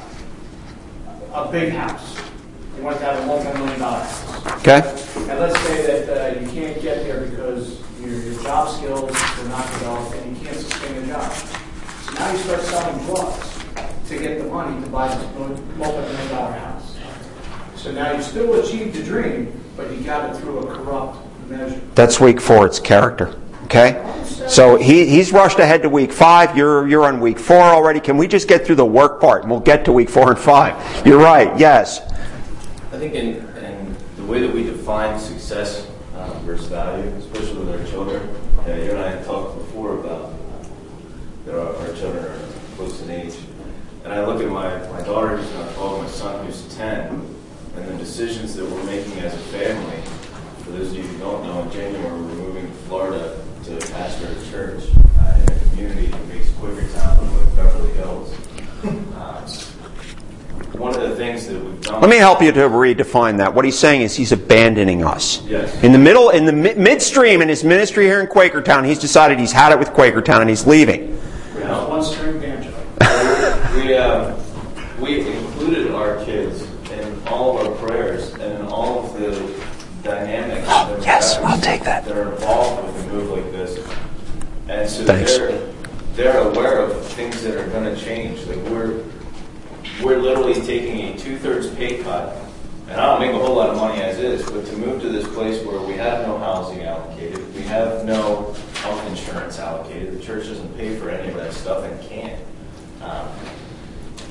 a big house. You want to have a multi-million dollar house. Okay. And let's say that uh, you can't get there because your, your job skills are not developed and you can't sustain a job. So now you start selling drugs to get the money to buy this multi-million dollar house. So now you still achieved the dream, but you got it through a corrupt measure. That's week four. It's character. Okay? So he, he's rushed ahead to week five. You're you're on week four already. Can we just get through the work part and we'll get to week four and five? You're right. Yes. I think in, in the way that we define success um, versus value, especially with our children, yeah, you and I had talked before about uh, that our, our children are close in age. And I look at my, my daughter who's now twelve, my son who's ten, and the decisions that we're making as a family. For those of you who don't know, in January we're moving to Florida to pastor a church uh, in a community that makes Quakertown look like Beverly Hills. Uh, one of the things that we've done... Let me help you to redefine that. What he's saying is he's abandoning us. Yes. In the middle, in the mid- midstream in his ministry here in Quakertown, he's decided he's had it with Quakertown and he's leaving. Yeah, one string banjo. we, uh, we included our kids in all of our prayers and in all of the dynamics Oh, yes, I'll take that. that are involved with a move like this. And so Thanks. they're they're aware of things that are going to change. Like we're we're literally taking a two-thirds pay cut, and I don't make a whole lot of money as is, but to move to this place where we have no housing allocated, we have no health insurance allocated, the church doesn't pay for any of that stuff and can't. Um,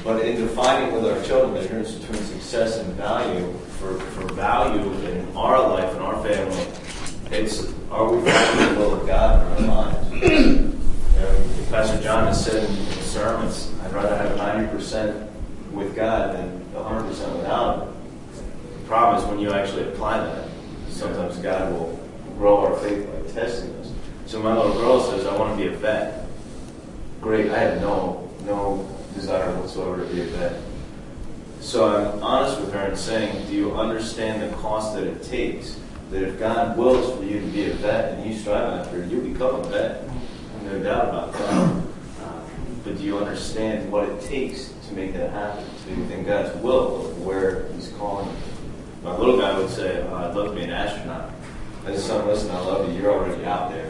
But in defining with our children the difference between success and value, for, for value in our life and our family, it's, are we following the will of God in our lives? You know, Pastor John has said in his sermons, I'd rather have ninety percent with God than one hundred percent without Him. The problem is when you actually apply that, sometimes God will grow our faith by testing us. So my little girl says, I want to be a vet. Great, I had no, no desire whatsoever to be a vet. So I'm honest with her and saying, do you understand the cost that it takes? That if God wills for you to be a vet and you strive after it, you become a vet. No doubt about that. Uh, but do you understand what it takes to make that happen? Do you think God's will of where He's calling you? My little guy would say, oh, I'd love to be an astronaut. I just son, listen, I love you. You're already out there.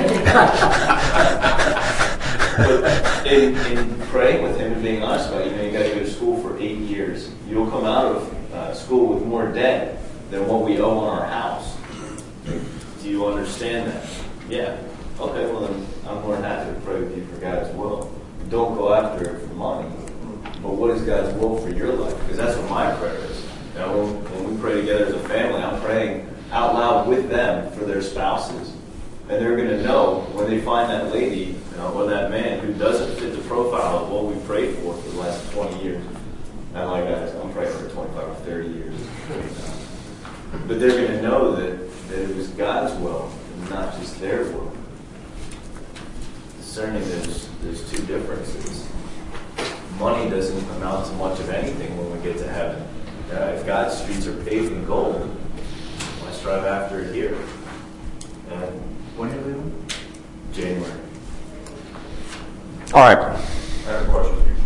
But in, in praying with him and being honest about it, you know, you got to go to school for eight years. You'll come out of uh, school with more debt than what we owe on our house. Do you understand that? Yeah. Okay, well then I'm more than happy to pray with you for God's will. Don't go after it for money. But what is God's will for your life? Because that's what my prayer is. You know, when, when we pray together as a family, I'm praying out loud with them for their spouses. And they're going to know when they find that lady, you know, or that man who doesn't fit the profile of what we prayed for for the last twenty years. And like that, I'm praying for twenty-five or thirty years. But they're going to know that, that it was God's will and not just their will. Discerning there's, there's two differences. Money doesn't amount to much of anything when we get to heaven. Uh, if God's streets are paved in gold, why strive after it here? And when are you leaving? January. All right. I have a question for you.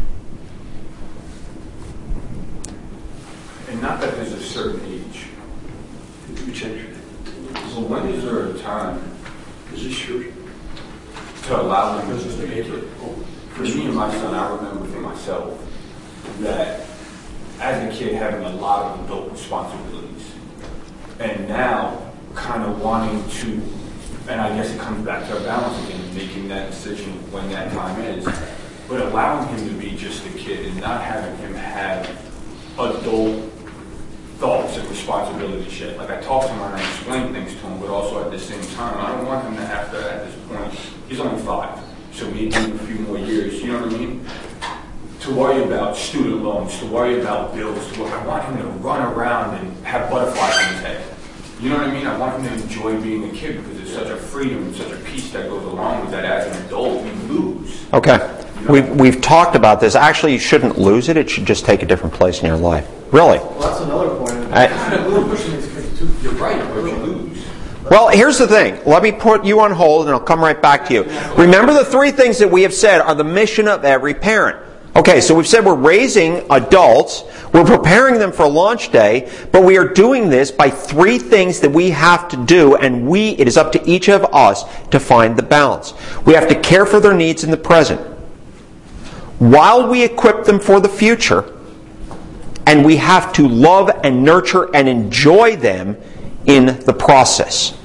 And not that there's a certain age. You change it. So when is there a time Is this yours? to allow them to just be a kid? For me and my son, I remember for myself that as a kid having a lot of adult responsibilities, and now kind of wanting to, and I guess it comes back to a balance again, making that decision when that time is, but allowing him to be just a kid and not having him have adult thoughts and responsibilities yet. Like I talk to him and I explain things to him, but also at the same time, I don't want him to have to, at this point, he's only five, so maybe in a few more years, you know what I mean? To worry about student loans, to worry about bills, to, I want him to run around and have butterflies in his head. You know what I mean? I want him to enjoy being a kid because there's such a freedom and such a peace that goes along with that as an adult we lose. Okay. We've, we've talked about this. Actually, you shouldn't lose it. It should just take a different place in your life. Really. Well, that's another point. I- You're right, but you lose. Well, here's the thing. Let me put you on hold and I'll come right back to you. Remember the three things that we have said are the mission of every parent. Okay, so we've said we're raising adults, we're preparing them for launch day, but we are doing this by three things that we have to do, and we, it is up to each of us to find the balance. We have to care for their needs in the present, while we equip them for the future, and we have to love and nurture and enjoy them in the process.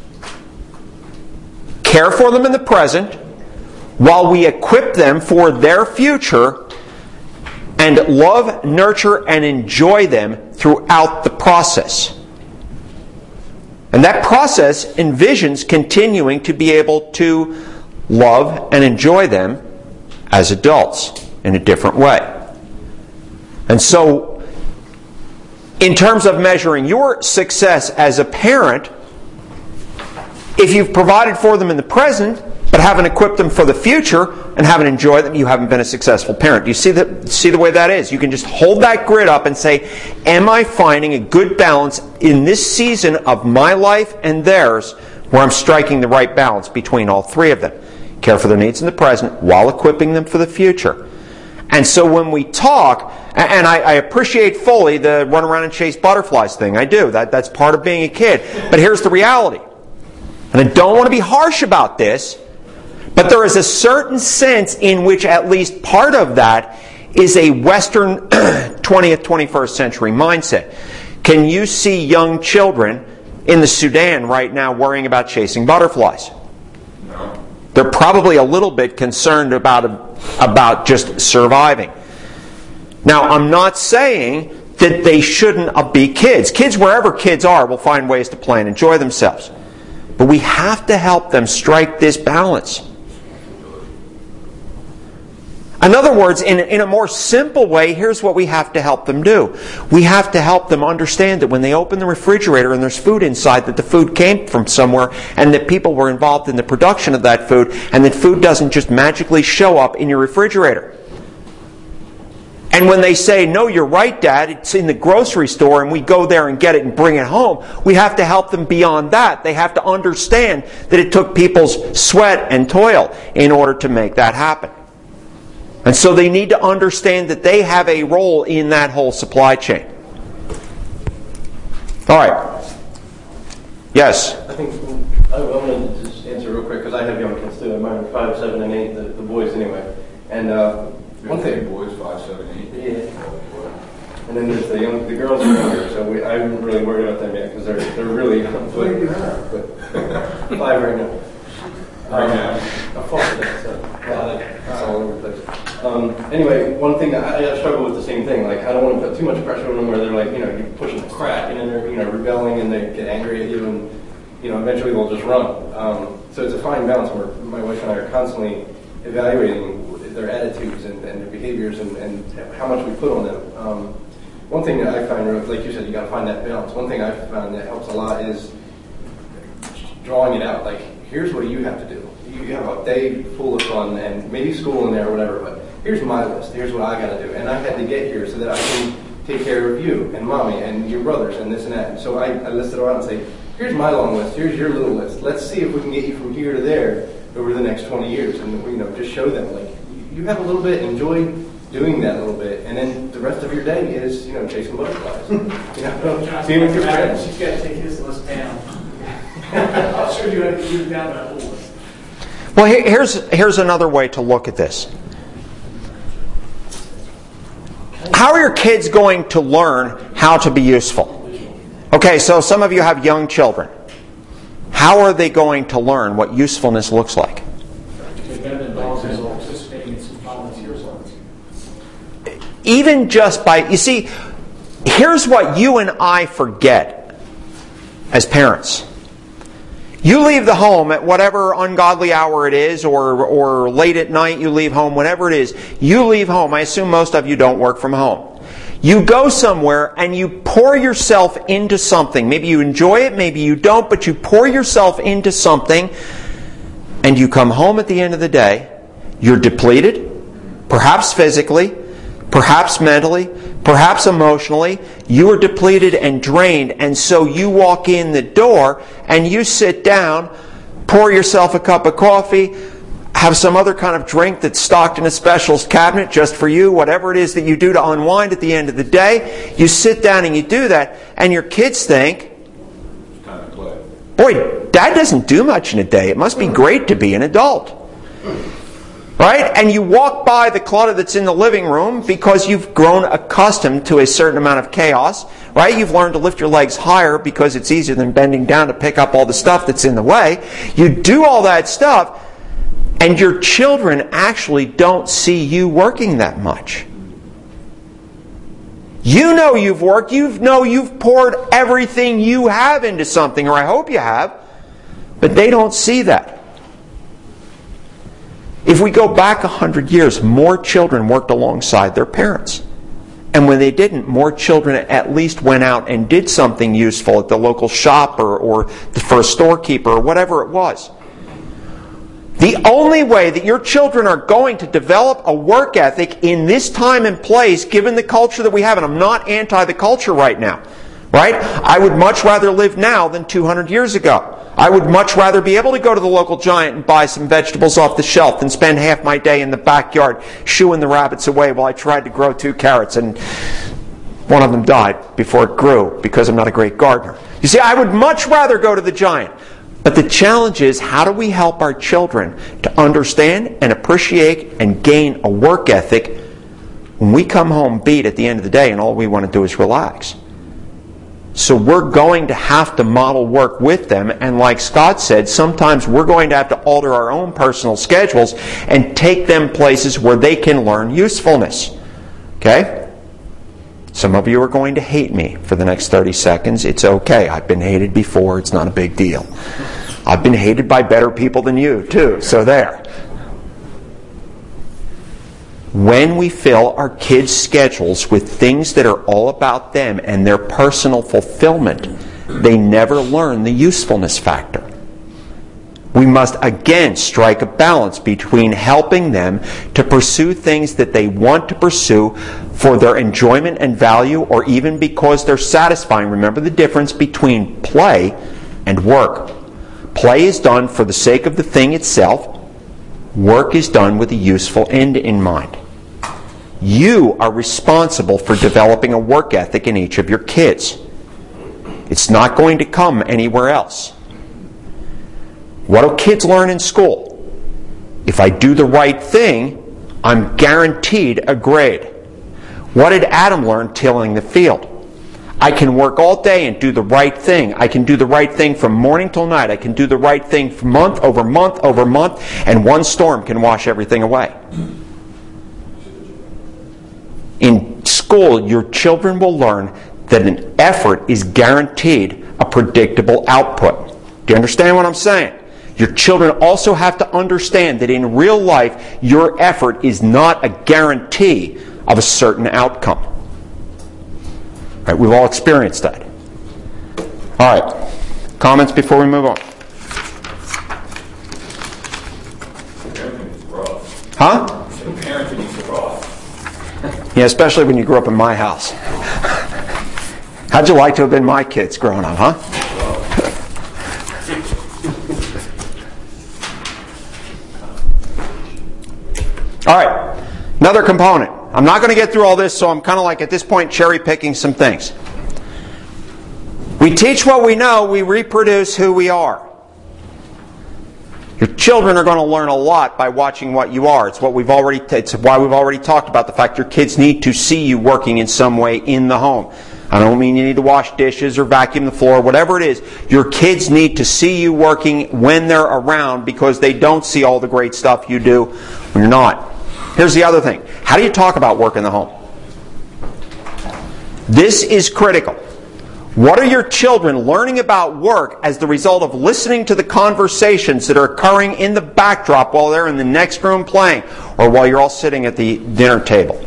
Care for them in the present, while we equip them for their future, and love, nurture, and enjoy them throughout the process. And that process envisions continuing to be able to love and enjoy them as adults in a different way. And so, in terms of measuring your success as a parent, if you've provided for them in the present, but haven't equipped them for the future and haven't enjoyed them, you haven't been a successful parent. Do you see the, see the way that is? You can just hold that grid up and say, am I finding a good balance in this season of my life and theirs where I'm striking the right balance between all three of them? Care for their needs in the present while equipping them for the future. And so when we talk, and I, I appreciate fully the run around and chase butterflies thing. I do. That, that's part of being a kid. But here's the reality. And I don't want to be harsh about this, but there is a certain sense in which at least part of that is a Western twentieth, twenty-first century mindset. Can you see young children in the Sudan right now worrying about chasing butterflies? They're probably a little bit concerned about, about just surviving. Now, I'm not saying that they shouldn't be kids. Kids, wherever kids are, will find ways to play and enjoy themselves. But we have to help them strike this balance. In other words, in, in a more simple way, here's what we have to help them do. We have to help them understand that when they open the refrigerator and there's food inside, that the food came from somewhere and that people were involved in the production of that food, and that food doesn't just magically show up in your refrigerator. And when they say, no, you're right, Dad, it's in the grocery store and we go there and get it and bring it home, we have to help them beyond that. They have to understand that it took people's sweat and toil in order to make that happen. And so they need to understand that they have a role in that whole supply chain. All right. Yes? I think I want to just answer real quick because I have young kids too. Mine are five, seven, and eight, the, the boys anyway. And uh, one thing, boys, five, seven, eight. yeah. And then there's the young, the girls are younger, so we, I'm really worried about them yet because they're they're really young. What do you have? But five right now. Right now. Um, I fought with that, so well, it's all over the place. Um, anyway, one thing that I, I struggle with the same thing. Like I don't want to put too much pressure on them where they're like, you know, you're pushing the crack and then they're you know rebelling and they get angry at you and you know eventually they'll just run. Um, so it's a fine balance where my wife and I are constantly evaluating their attitudes and, and their behaviors and, and how much we put on them. Um, one thing that I find, like you said, you got to find that balance. One thing I've found that helps a lot is drawing it out. Like, here's what you have to do. You have a day full of fun and maybe school in there or whatever, but here's my list. Here's what I got to do. And I had to get here so that I can take care of you and mommy and your brothers and this and that. And so I, I listed it out and say, here's my long list. Here's your little list. Let's see if we can get you from here to there over the next twenty years. And, you know, just show them, like, you have a little bit, enjoy doing that a little bit, and then the rest of your day is, you know, chasing butterflies. You know, being with your friends. She's got to take his list down. I'll show you how to get down that whole list. Well, here's, here's another way to look at this. How are your kids going to learn how to be useful? Okay, so some of you have young children. How are they going to learn what usefulness looks like? Even just by, you see, here's what you and I forget as parents. You leave the home at whatever ungodly hour it is, or or late at night you leave home, whatever it is. You leave home. I assume most of you don't work from home. You go somewhere and you pour yourself into something. Maybe you enjoy it, maybe you don't, but you pour yourself into something and you come home at the end of the day. You're depleted, perhaps physically, perhaps mentally, perhaps emotionally. You are depleted and drained, and so you walk in the door and you sit down, pour yourself a cup of coffee, have some other kind of drink that's stocked in a specials cabinet just for you, whatever it is that you do to unwind at the end of the day. You sit down and you do that, and your kids think, It's time to play. boy, Dad doesn't do much in a day. It must be great to be an adult. Right? And you walk by the clutter that's in the living room because you've grown accustomed to a certain amount of chaos. Right? You've learned to lift your legs higher because it's easier than bending down to pick up all the stuff that's in the way. You do all that stuff, and your children actually don't see you working that much. You know you've worked. You know you've poured everything you have into something, or I hope you have. But they don't see that. If we go back a hundred years, more children worked alongside their parents. And when they didn't, more children at least went out and did something useful at the local shop or, or for a storekeeper or whatever it was. The only way that your children are going to develop a work ethic in this time and place, given the culture that we have, and I'm not anti the culture right now, right? I would much rather live now than two hundred years ago. I would much rather be able to go to the local giant and buy some vegetables off the shelf than spend half my day in the backyard shooing the rabbits away while I tried to grow two carrots and one of them died before it grew because I'm not a great gardener. You see, I would much rather go to the giant. But the challenge is, how do we help our children to understand and appreciate and gain a work ethic when we come home beat at the end of the day and all we want to do is relax? So we're going to have to model work with them, and like Scott said, sometimes we're going to have to alter our own personal schedules and take them places where they can learn usefulness. Okay? Some of you are going to hate me for the next thirty seconds. It's okay. I've been hated before. It's not a big deal. I've been hated by better people than you, too. So there. When we fill our kids' schedules with things that are all about them and their personal fulfillment, they never learn the usefulness factor. We must again strike a balance between helping them to pursue things that they want to pursue for their enjoyment and value, or even because they're satisfying. Remember the difference between play and work. Play is done for the sake of the thing itself. Work is done with a useful end in mind. You are responsible for developing a work ethic in each of your kids. It's not going to come anywhere else. What do kids learn in school? If I do the right thing, I'm guaranteed a grade. What did Adam learn tilling the field? I can work all day and do the right thing. I can do the right thing from morning till night. I can do the right thing month over month over month, and one storm can wash everything away. In school, your children will learn that an effort is guaranteed a predictable output. Do you understand what I'm saying? Your children also have to understand that in real life, your effort is not a guarantee of a certain outcome. Right, we've all experienced that. All right. Comments before we move on? Parenting is rough. Huh? Parenting is rough. Yeah, especially when you grew up in my house. How'd you like to have been my kids growing up, huh? All right. Another component. I'm not going to get through all this, so I'm kind of like at this point cherry picking some things. We teach what we know, we reproduce who we are. Your children are going to learn a lot by watching what you are. It's what we've already it's why we've already talked about the fact your kids need to see you working in some way in the home. I don't mean you need to wash dishes or vacuum the floor, whatever it is. Your kids need to see you working when they're around, because they don't see all the great stuff you do when you're not. Here's the other thing. How do you talk about work in the home? This is critical. What are your children learning about work as the result of listening to the conversations that are occurring in the backdrop while they're in the next room playing, or while you're all sitting at the dinner table?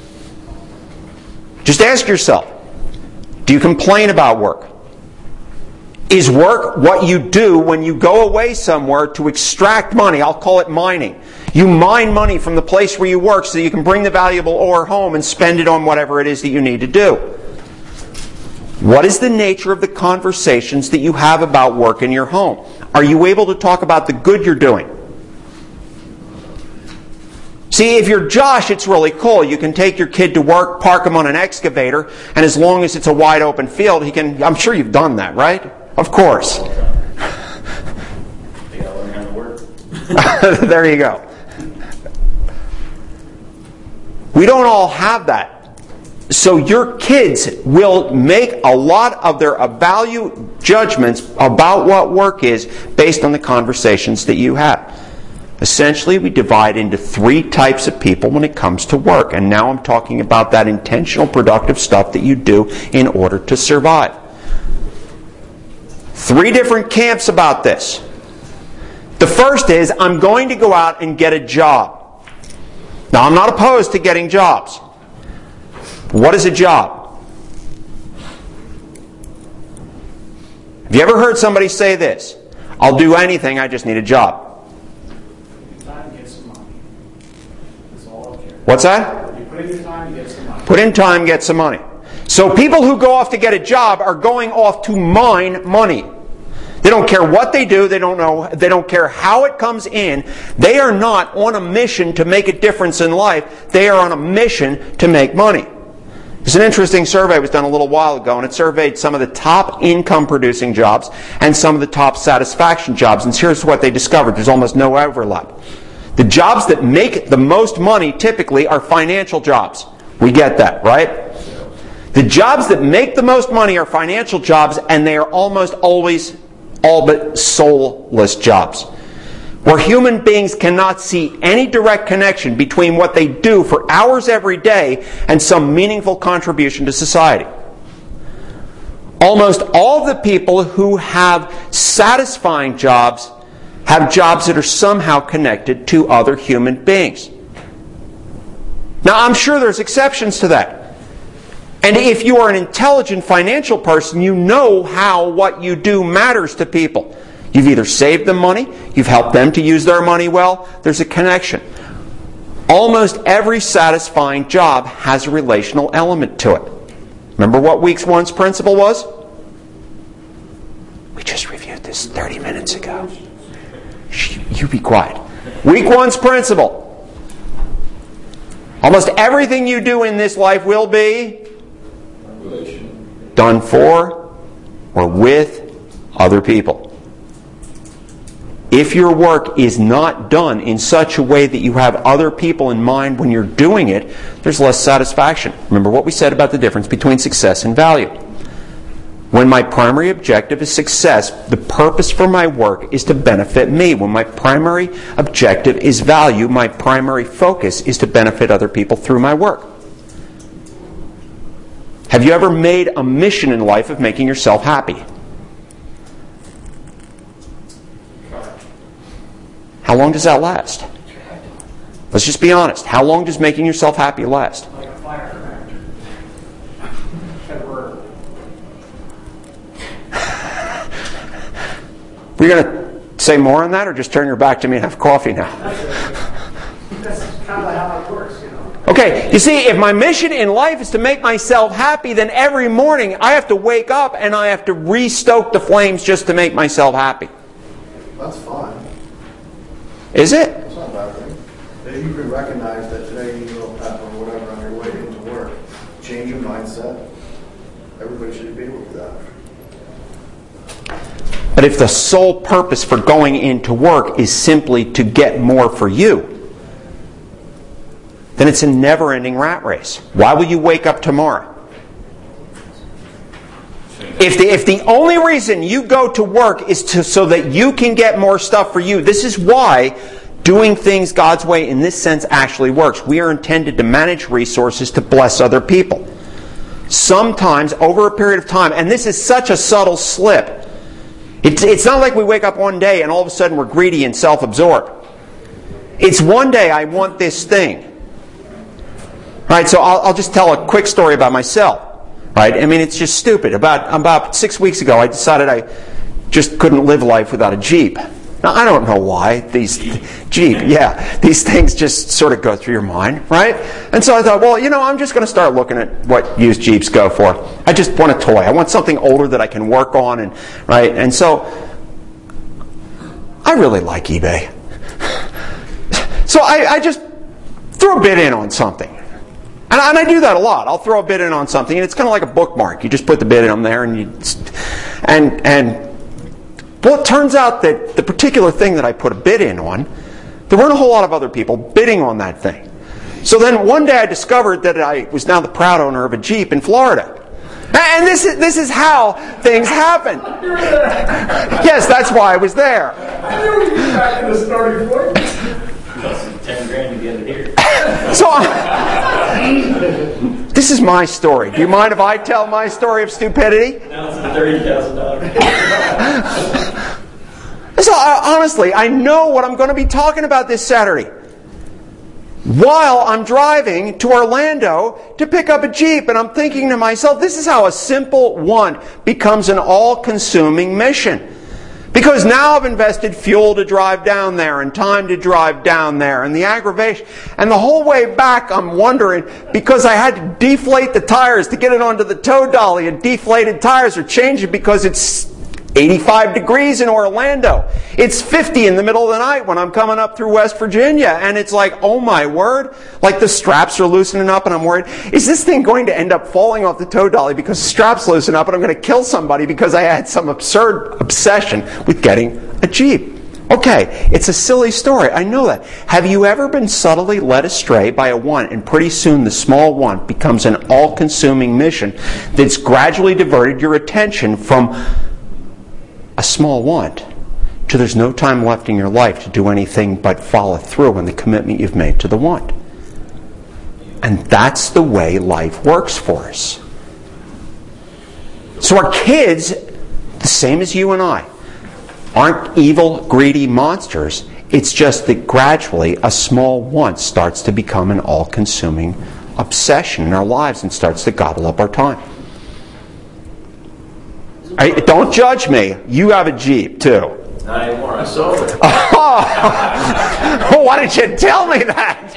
Just ask yourself, do you complain about work? Is work what you do when you go away somewhere to extract money? I'll call it mining. You mine money from the place where you work so that you can bring the valuable ore home and spend it on whatever it is that you need to do. What is the nature of the conversations that you have about work in your home? Are you able to talk about the good you're doing? See, if you're Josh, it's really cool. You can take your kid to work, park him on an excavator, and as long as it's a wide open field, he can. I'm sure you've done that, right? Of course. They gotta learn how to work. There you go. We don't all have that. So your kids will make a lot of their value judgments about what work is based on the conversations that you have. Essentially, we divide into three types of people when it comes to work. And now I'm talking about that intentional, productive stuff that you do in order to survive. Three different camps about this. The first is, I'm going to go out and get a job. Now, I'm not opposed to getting jobs. What is a job? Have you ever heard somebody say this? I'll do anything, I just need a job. Time to get some money. That's all I care. What's that? You put in your time to get some money. Put in time, get some money. So people who go off to get a job are going off to mine money. They don't care what they do. They don't know. They don't care how it comes in. They are not on a mission to make a difference in life. They are on a mission to make money. There's an interesting survey that was done a little while ago, and it surveyed some of the top income-producing jobs and some of the top satisfaction jobs. And here's what they discovered. There's almost no overlap. The jobs that make the most money typically are financial jobs. We get that, right? The jobs that make the most money are financial jobs, and they are almost always all but soulless jobs. where human beings cannot see any direct connection between what they do for hours every day and some meaningful contribution to society. Almost all of the people who have satisfying jobs have jobs that are somehow connected to other human beings. Now, I'm sure there's exceptions to that. And if you are an intelligent financial person, you know how what you do matters to people. You've either saved them money, you've helped them to use their money well, there's a connection. Almost every satisfying job has a relational element to it. Remember what week one's principle was? We just reviewed this thirty minutes ago. Shh, you be quiet. Week one's principle. Almost everything you do in this life will be done for or with other people. If your work is not done in such a way that you have other people in mind when you're doing it, there's less satisfaction. Remember what we said about the difference between success and value. When my primary objective is success, the purpose for my work is to benefit me. When my primary objective is value, my primary focus is to benefit other people through my work. Have you ever made a mission in life of making yourself happy? How long does that last? Let's just be honest. How long does making yourself happy last? Like a firecracker. We're going to say more on that, or just turn your back to me and have coffee now? That's kind of how it works, you know. Okay, you see, if my mission in life is to make myself happy, then every morning I have to wake up and I have to re-stoke the flames just to make myself happy. That's fine. Is it? It's not a bad thing. If you can recognize that today you need a little pep or whatever on your way into work, change your mindset. Everybody should be able to do that. But if the sole purpose for going into work is simply to get more for you, then it's a never-ending rat race. Why will you wake up tomorrow? If the, if the only reason you go to work is to, so that you can get more stuff for you, this is why doing things God's way in this sense actually works. We are intended to manage resources to bless other people. Sometimes, over a period of time, and this is such a subtle slip, it's, it's not like we wake up one day and all of a sudden we're greedy and self-absorbed. It's one day I want this thing. Right, so I'll, I'll just tell a quick story about myself. Right? I mean, it's just stupid. About about six weeks ago, I decided I just couldn't live life without a Jeep. Now, I don't know why. These Jeep, yeah, these things just sort of go through your mind, right? And so I thought, well, you know, I'm just going to start looking at what used Jeeps go for. I just want a toy. I want something older that I can work on, and right. And so I really like eBay. So I, I just threw a bid in on something. And I, and I do that a lot. I'll throw a bid in on something, and it's kind of like a bookmark. You just put the bid in there, and you, and and well, it turns out that the particular thing that I put a bid in on, there weren't a whole lot of other people bidding on that thing. So then one day I discovered that I was now the proud owner of a Jeep in Florida. And this is this is how things happen. Yes, that's why I was there. I knew we'd be back in the starting point. Ten grand to get it here. So I, this is my story. Do you mind if I tell my story of stupidity? Now it's thirty thousand dollars. So I, honestly, I know what I'm going to be talking about this Saturday. While I'm driving to Orlando to pick up a Jeep, and I'm thinking to myself, this is how a simple want becomes an all-consuming mission. Because now I've invested fuel to drive down there and time to drive down there and the aggravation. And the whole way back I'm wondering, because I had to deflate the tires to get it onto the tow dolly, and deflated tires are changing because it's eighty-five degrees in Orlando. It's fifty in the middle of the night when I'm coming up through West Virginia. And it's like, oh my word, like the straps are loosening up and I'm worried, is this thing going to end up falling off the tow dolly because the straps loosen up and I'm going to kill somebody because I had some absurd obsession with getting a Jeep? Okay, it's a silly story, I know that. Have you ever been subtly led astray by a want, and pretty soon the small want becomes an all-consuming mission that's gradually diverted your attention from a small want to there's no time left in your life to do anything but follow through on the commitment you've made to the want. And that's the way life works for us. So our kids, the same as you and I, aren't evil, greedy monsters. It's just that gradually a small want starts to become an all-consuming obsession in our lives and starts to gobble up our time. I, don't judge me. You have a Jeep, too. Not anymore. I sold it. Oh, why didn't you tell me that?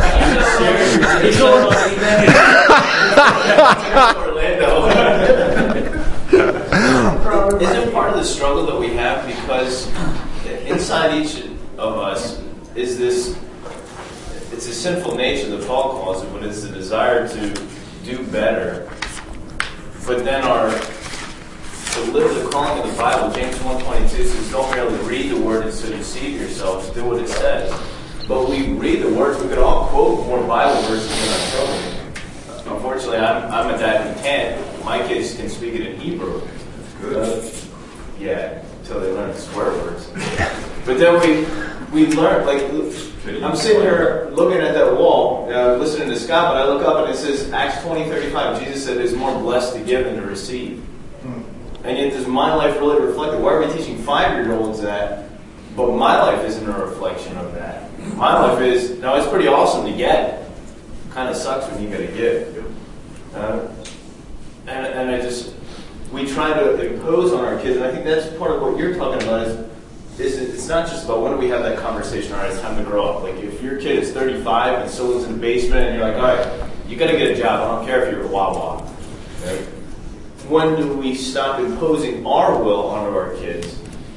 Isn't part of the struggle that we have because inside each of us is this, it's a sinful nature that Paul calls it, but it's the desire to do better. But then our, to live the calling of the Bible, James one twenty-two says, don't merely read the word and so deceive yourselves, do what it says. But we read the words, we could all quote more Bible verses than our children. Unfortunately, I'm, I'm a dad who can't. My kids can speak it in Hebrew. Uh, yeah, until they learn swear words. But then we we learn, like, I'm sitting here looking at that wall, uh, listening to Scott, but I look up and it says, Acts twenty thirty-five, Jesus said, it's more blessed to give than to receive. And yet does my life really reflect it? Why are we teaching five-year-olds that, but my life isn't a reflection of that? My life is, no, it's pretty awesome to get. Kind of sucks when you got to give. Uh, and, and I just, we try to impose on our kids, and I think that's part of what you're talking about is, is it's not just about when do we have that conversation, all right, it's time to grow up. Like if your kid is thirty-five and still lives in the basement and you're like, all right, you got to get a job. I don't care if you're a Wawa. Right? When do we stop imposing our will onto our kids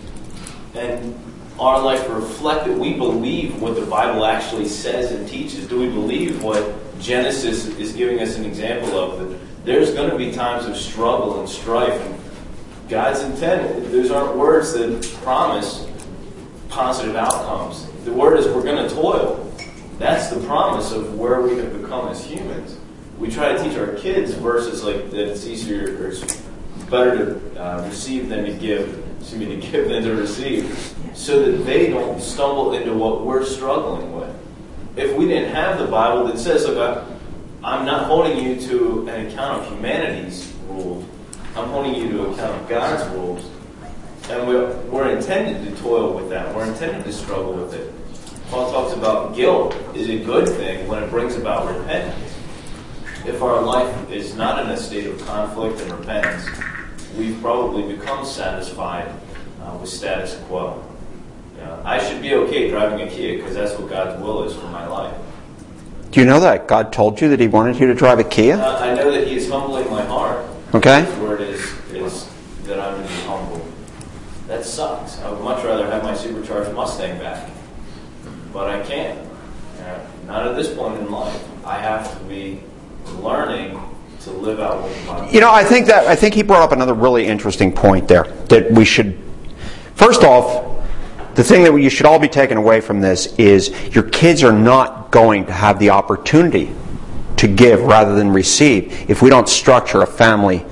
and our life reflect that we believe what the Bible actually says and teaches? Do we believe what Genesis is giving us an example of? That there's going to be times of struggle and strife. And God's intent, those aren't words that promise positive outcomes. The word is we're going to toil. That's the promise of where we have become as humans. We try to teach our kids verses like that it's easier or it's better to uh, receive than to give, excuse me, to give than to receive, so that they don't stumble into what we're struggling with. If we didn't have the Bible that says, look, I'm not holding you to an account of humanity's rules, I'm holding you to account of God's rules, and we're, we're intended to toil with that, we're intended to struggle with it. Paul talks about guilt is a good thing when it brings about repentance. If our life is not in a state of conflict and repentance, we've probably become satisfied uh, with status quo. You know, I should be okay driving a Kia because that's what God's will is for my life. Do you know that God told you that He wanted you to drive a Kia? Uh, I know that He is humbling my heart. Okay. His word is, is that I'm to be humble. That sucks. I would much rather have my supercharged Mustang back. But I can't. Uh, not at this point in life. I have to be learning to live out what the Bible. You know, I think that I think he brought up another really interesting point there that we should. First off, the thing that you should all be taking away from this is your kids are not going to have the opportunity to give rather than receive if we don't structure a family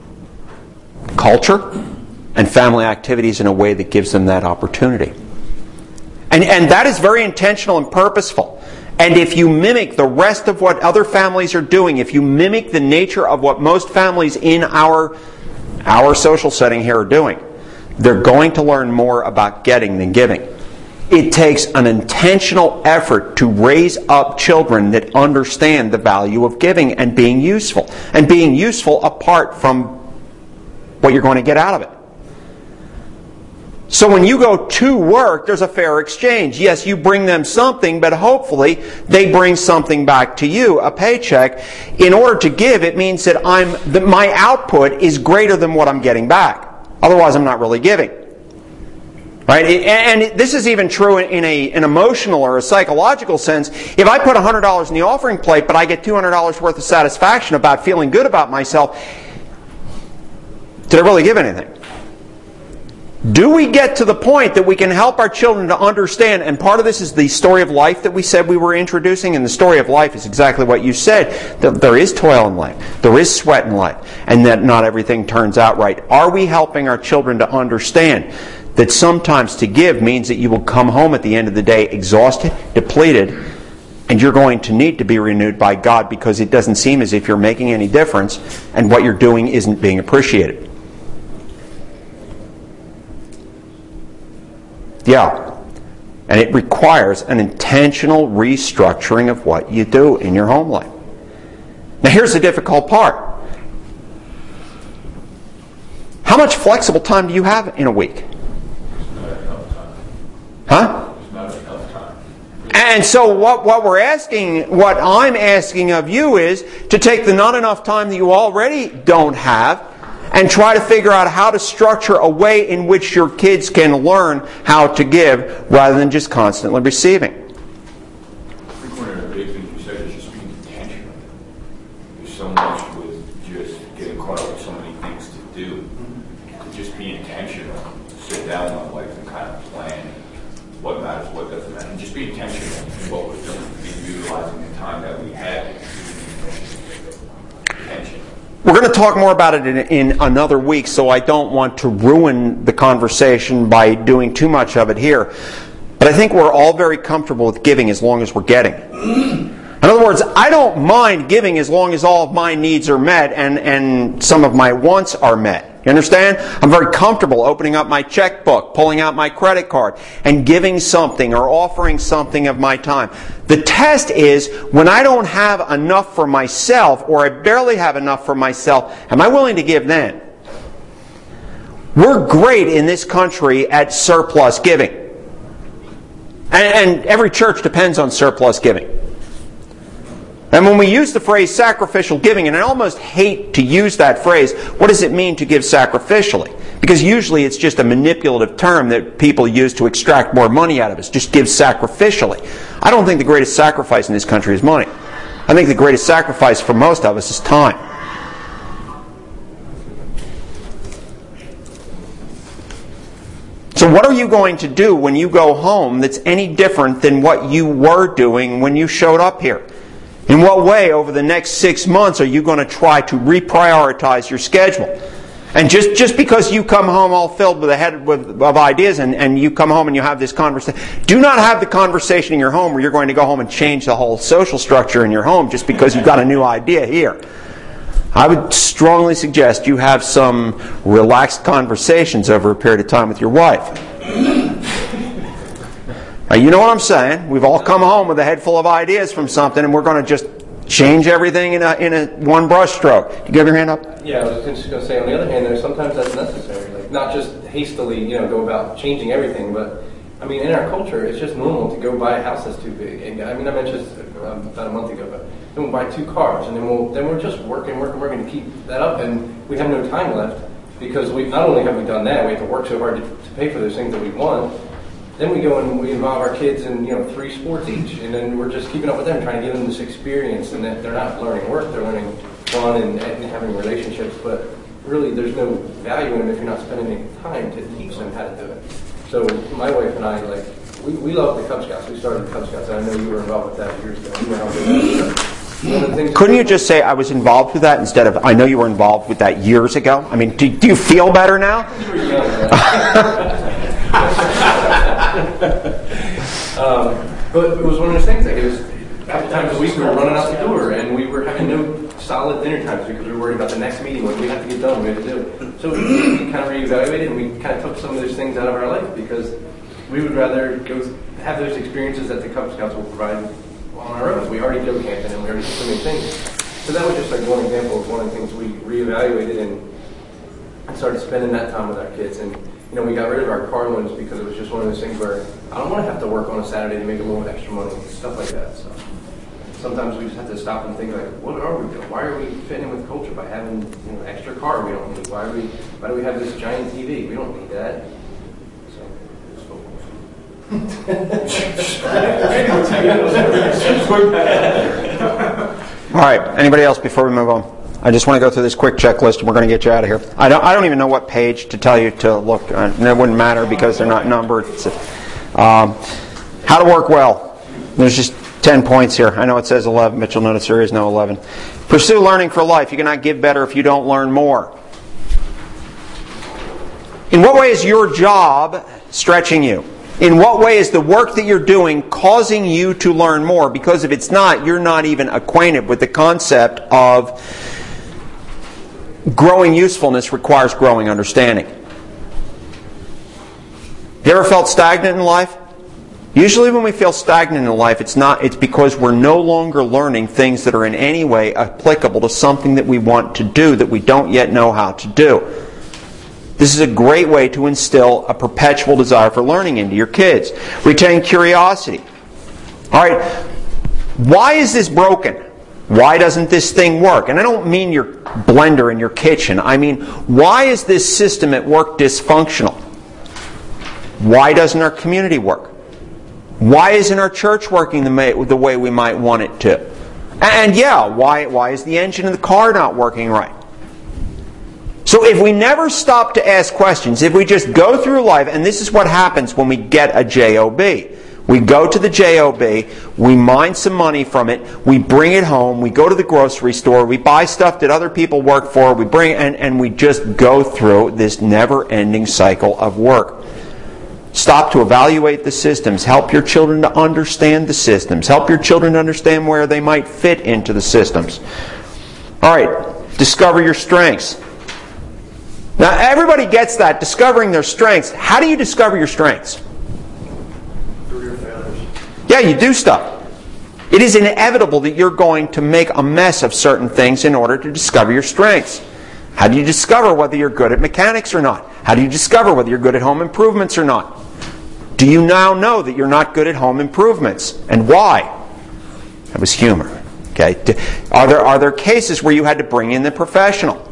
culture and family activities in a way that gives them that opportunity. And and that is very intentional and purposeful. And if you mimic the rest of what other families are doing, if you mimic the nature of what most families in our, our social setting here are doing, they're going to learn more about getting than giving. It takes an intentional effort to raise up children that understand the value of giving and being useful. And being useful apart from what you're going to get out of it. So when you go to work, there's a fair exchange. Yes, you bring them something, but hopefully they bring something back to you, a paycheck. In order to give, it means that I'm that my output is greater than what I'm getting back. Otherwise, I'm not really giving. Right? And this is even true in a, an emotional or a psychological sense. If I put one hundred dollars in the offering plate, but I get two hundred dollars worth of satisfaction about feeling good about myself, did I really give anything? Do we get to the point that we can help our children to understand, and part of this is the story of life that we said we were introducing, and the story of life is exactly what you said, that there is toil in life, there is sweat in life, and that not everything turns out right. Are we helping our children to understand that sometimes to give means that you will come home at the end of the day exhausted, depleted, and you're going to need to be renewed by God because it doesn't seem as if you're making any difference and what you're doing isn't being appreciated. Yeah. And it requires an intentional restructuring of what you do in your home life. Now here's the difficult part. How much flexible time do you have in a week? Huh? And so what, what we're asking, what I'm asking of you is to take the not enough time that you already don't have and try to figure out how to structure a way in which your kids can learn how to give rather than just constantly receiving. I think one of the big things you said is just being intentional. There's so much with just getting caught up with so many things to do. To just be intentional. Sit down with my wife and kind of plan what matters, what doesn't matter. And just be intentional in what we're doing. Be utilizing the time that we have. Intentional. We're going to talk more about it in, in another week, so I don't want to ruin the conversation by doing too much of it here. But I think we're all very comfortable with giving as long as we're getting. In other words, I don't mind giving as long as all of my needs are met and, and some of my wants are met. You understand? I'm very comfortable opening up my checkbook, pulling out my credit card, and giving something or offering something of my time. The test is, when I don't have enough for myself, or I barely have enough for myself, am I willing to give then? We're great in this country at surplus giving. And, and every church depends on surplus giving. And when we use the phrase sacrificial giving, and I almost hate to use that phrase, what does it mean to give sacrificially? Because usually it's just a manipulative term that people use to extract more money out of us. Just give sacrificially. I don't think the greatest sacrifice in this country is money. I think the greatest sacrifice for most of us is time. So what are you going to do when you go home that's any different than what you were doing when you showed up here? In what way over the next six months are you going to try to reprioritize your schedule? And just, just because you come home all filled with a head with, of ideas and, and you come home and you have this conversation, do not have the conversation in your home where you're going to go home and change the whole social structure in your home just because you've got a new idea here. I would strongly suggest you have some relaxed conversations over a period of time with your wife. Now, you know what I'm saying? We've all come home with a head full of ideas from something, and we're going to just change everything in a in a one brush stroke. You have your hand up? Yeah, I was just going to say, on the other hand, there's sometimes that's necessary. Like, not just hastily, you know, go about changing everything, but I mean, in our culture, it's just normal to go buy a house that's too big. And, I mean, I mentioned this um, about a month ago, but then we'll buy two cars, and then we'll then we're just working, working, working to keep that up, and we have no time left because we not only have we done that, we have to work so hard to, to pay for those things that we want. Then we go and we involve our kids in, you know, three sports each, and then we're just keeping up with them, trying to give them this experience, and that they're not learning work, they're learning fun and, and having relationships, but really there's no value in them if you're not spending any time to teach them how to do it. So my wife and I, like, we, we love the Cub Scouts. We started the Cub Scouts, and I know you were involved with that years ago. You know how big that. Couldn't you just say I was involved with that instead of I know you were involved with that years ago? I mean, do, do you feel better now? um, but it was one of those things. Like, it was half the times a week we were running out the door, and we were having no solid dinner times because we were worried about the next meeting, what we have to get done, we have to do it. So we kind of reevaluated, and we kind of took some of those things out of our life because we would rather go have those experiences that the Cub Scouts will provide on our own. We already go camping, and we already do so many things. So that was just like one example of one of the things we reevaluated and started spending that time with our kids. And you know, we got rid of our car loans because it was just one of those things where I don't want to have to work on a Saturday to make a little extra money, stuff like that. So sometimes we just have to stop and think, like, what are we doing? Why are we fitting in with culture by having, you know, extra car we don't need? Why are we? Why do we have this giant T V? We don't need that. So it's All right. Anybody else before we move on? I just want to go through this quick checklist, and we're going to get you out of here. I don't. I don't even know what page to tell you to look. Uh, and it wouldn't matter because they're not numbered. Um, how to work well. There's just ten points here. I know it says eleven, but you'll notice there is no eleven. Pursue learning for life. You cannot give better if you don't learn more. In what way is your job stretching you? In what way is the work that you're doing causing you to learn more? Because if it's not, you're not even acquainted with the concept of growing usefulness requires growing understanding. You ever felt stagnant in life? Usually when we feel stagnant in life, it's not. It's because we're no longer learning things that are in any way applicable to something that we want to do that we don't yet know how to do. This is a great way to instill a perpetual desire for learning into your kids. Retain curiosity. All right, why is this broken? Why doesn't this thing work? And I don't mean your blender in your kitchen. I mean, why is this system at work dysfunctional? Why doesn't our community work? Why isn't our church working the, the way we might want it to? And yeah, why, why is the engine in the car not working right? So if we never stop to ask questions, if we just go through life, and this is what happens when we get a job. We go to the job, we mine some money from it, we bring it home, we go to the grocery store, we buy stuff that other people work for, we bring and, and we just go through this never-ending cycle of work. Stop to evaluate the systems. Help your children to understand the systems. Help your children to understand where they might fit into the systems. All right, discover your strengths. Now, everybody gets that, discovering their strengths. How do you discover your strengths? Through your failures. Yeah, you do stuff. It is inevitable that you're going to make a mess of certain things in order to discover your strengths. How do you discover whether you're good at mechanics or not? How do you discover whether you're good at home improvements or not? Do you now know that you're not good at home improvements? And why? That was humor. Okay. Are there, are there cases where you had to bring in the professional?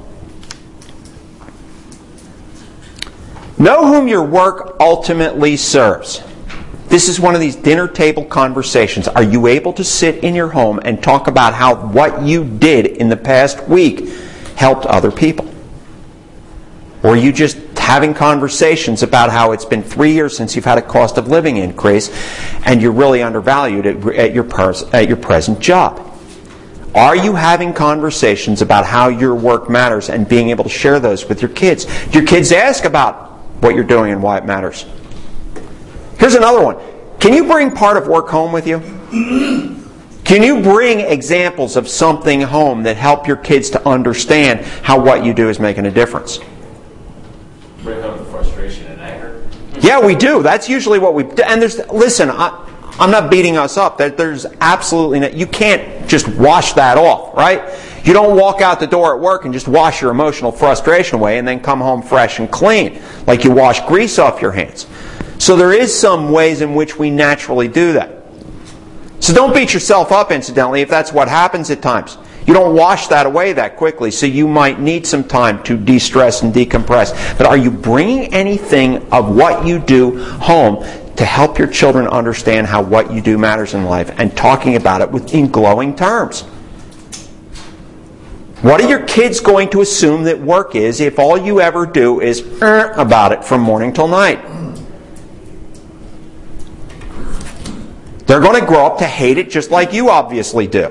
Know whom your work ultimately serves. This is one of these dinner table conversations. Are you able to sit in your home and talk about how what you did in the past week helped other people? Or are you just having conversations about how it's been three years since you've had a cost of living increase and you're really undervalued at, at, your, pers- at your present job? Are you having conversations about how your work matters and being able to share those with your kids? Do your kids ask about what you're doing and why it matters? Here's another one. Can you bring part of work home with you? Can you bring examples of something home that help your kids to understand how what you do is making a difference? Bring home the frustration and anger. Yeah, we do. That's usually what we do. And there's, listen, I, I'm not beating us up. There's absolutely no, you can't just wash that off, right? You don't walk out the door at work and just wash your emotional frustration away and then come home fresh and clean, like you wash grease off your hands. So there is some ways in which we naturally do that. So don't beat yourself up, incidentally, if that's what happens at times. You don't wash that away that quickly, so you might need some time to de-stress and decompress. But are you bringing anything of what you do home to help your children understand how what you do matters in life and talking about it with, in glowing terms? What are your kids going to assume that work is if all you ever do is er about it from morning till night? They're going to grow up to hate it just like you obviously do.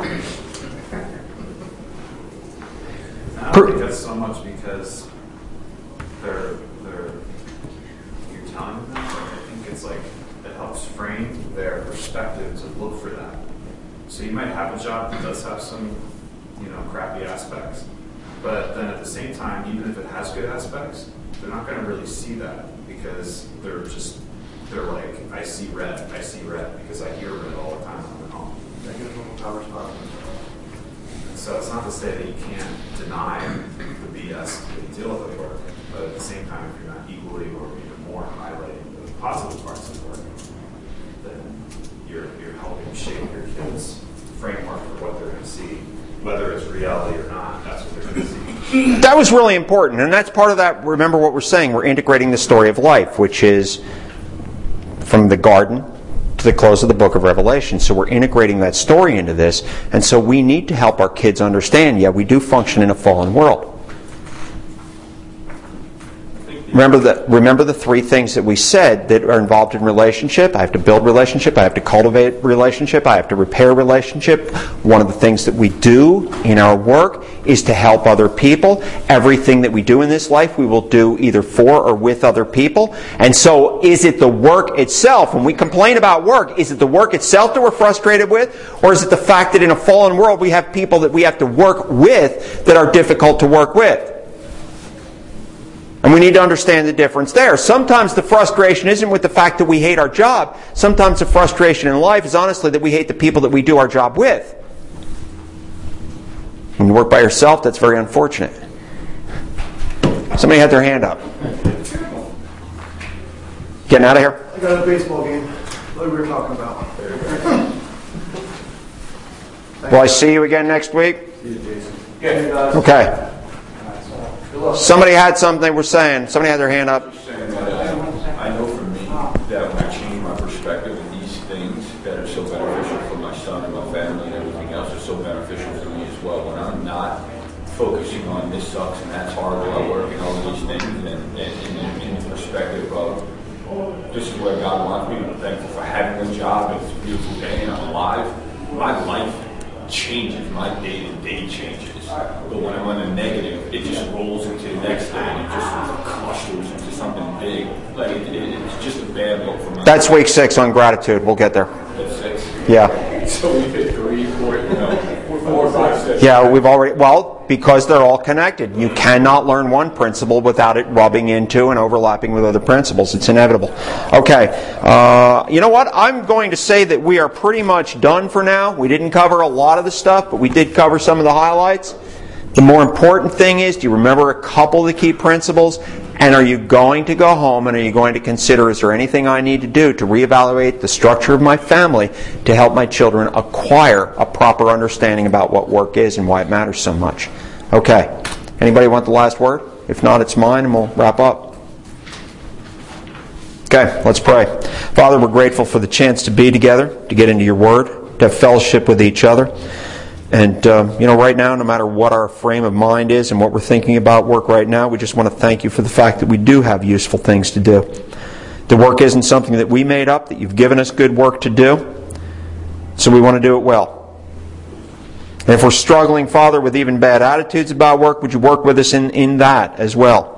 I don't think that's so much because they're, they're you're telling them. I think it's like it helps frame their perspective to look for that. So you might have a job that does have some, you know, crappy aspects, but then at the same time, even if it has good aspects, they're not going to really see that because they're just they're like, I see red, I see red because I hear red all the time when I'm at home. Negative power response. So it's not to say that you can't deny the B S that you deal with at work, but at the same time, if you're not equally or even more highlighting the positive parts of work, then you're you're helping shape your kids' framework for what they're going to see, whether it's reality or not. That's what they're going to see. That was really important, and that's part of that. Remember what we're saying. We're integrating the story of life, which is from the garden to the close of the book of Revelation. So we're integrating that story into this, and so we need to help our kids understand, yeah, we do function in a fallen world. I think Remember the, remember the three things that we said that are involved in relationship. I have to build relationship. I have to cultivate relationship. I have to repair relationship. One of the things that we do in our work is to help other people. Everything that we do in this life, we will do either for or with other people. And so is it the work itself? When we complain about work, is it the work itself that we're frustrated with? Or is it the fact that in a fallen world we have people that we have to work with that are difficult to work with? And we need to understand the difference there. Sometimes the frustration isn't with the fact that we hate our job. Sometimes the frustration in life is honestly that we hate the people that we do our job with. When you work by yourself, that's very unfortunate. Somebody had their hand up. Getting out of here? I got a baseball game. What we were talking about. Will I see you again next week? See you, Jason. Okay. Somebody had something they were saying. Somebody had their hand up. Saying that, uh, I know for me that when I change my perspective of these things that are so beneficial for my son and my family and everything else are so beneficial for me as well. When I'm not focusing on this sucks and that's horrible at work and all of these things, and, and, and in the perspective of this is where God wants me, I'm thankful for having this job. It's a beautiful day and I'm alive. My life changes. My day-to-day changes. But when I'm on the negative, it just rolls into the next day and it just clusters into something big. Like it, it, it's just a bad look for me. That's week six on gratitude. We'll get there. That's six. Yeah. So we hit three, four, you know, four, five, six. Yeah, we've already, well, because they're all connected. You cannot learn one principle without it rubbing into and overlapping with other principles. It's inevitable. Okay. Uh, you know what? I'm going to say that we are pretty much done for now. We didn't cover a lot of the stuff, but we did cover some of the highlights. The more important thing is, do you remember a couple of the key principles? And are you going to go home and are you going to consider, is there anything I need to do to reevaluate the structure of my family to help my children acquire a proper understanding about what work is and why it matters so much? Okay. Anybody want the last word? If not, it's mine and we'll wrap up. Okay, let's pray. Father, we're grateful for the chance to be together, to get into your Word, to have fellowship with each other. And, uh, you know, right now, no matter what our frame of mind is and what we're thinking about work right now, we just want to thank you for the fact that we do have useful things to do. The work isn't something that we made up, that you've given us good work to do. So we want to do it well. And if we're struggling, Father, with even bad attitudes about work, would you work with us in, in that as well?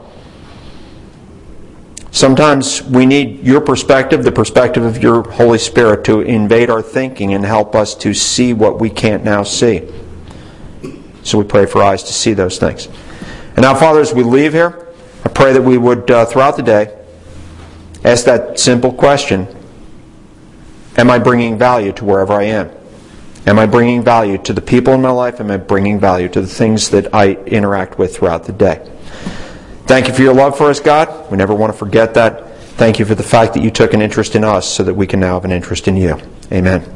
Sometimes we need your perspective, the perspective of your Holy Spirit, to invade our thinking and help us to see what we can't now see. So we pray for eyes to see those things. And now, Father, as we leave here, I pray that we would, uh, throughout the day, ask that simple question: am I bringing value to wherever I am? Am I bringing value to the people in my life? Am I bringing value to the things that I interact with throughout the day? Thank you for your love for us, God. We never want to forget that. Thank you for the fact that you took an interest in us so that we can now have an interest in you. Amen.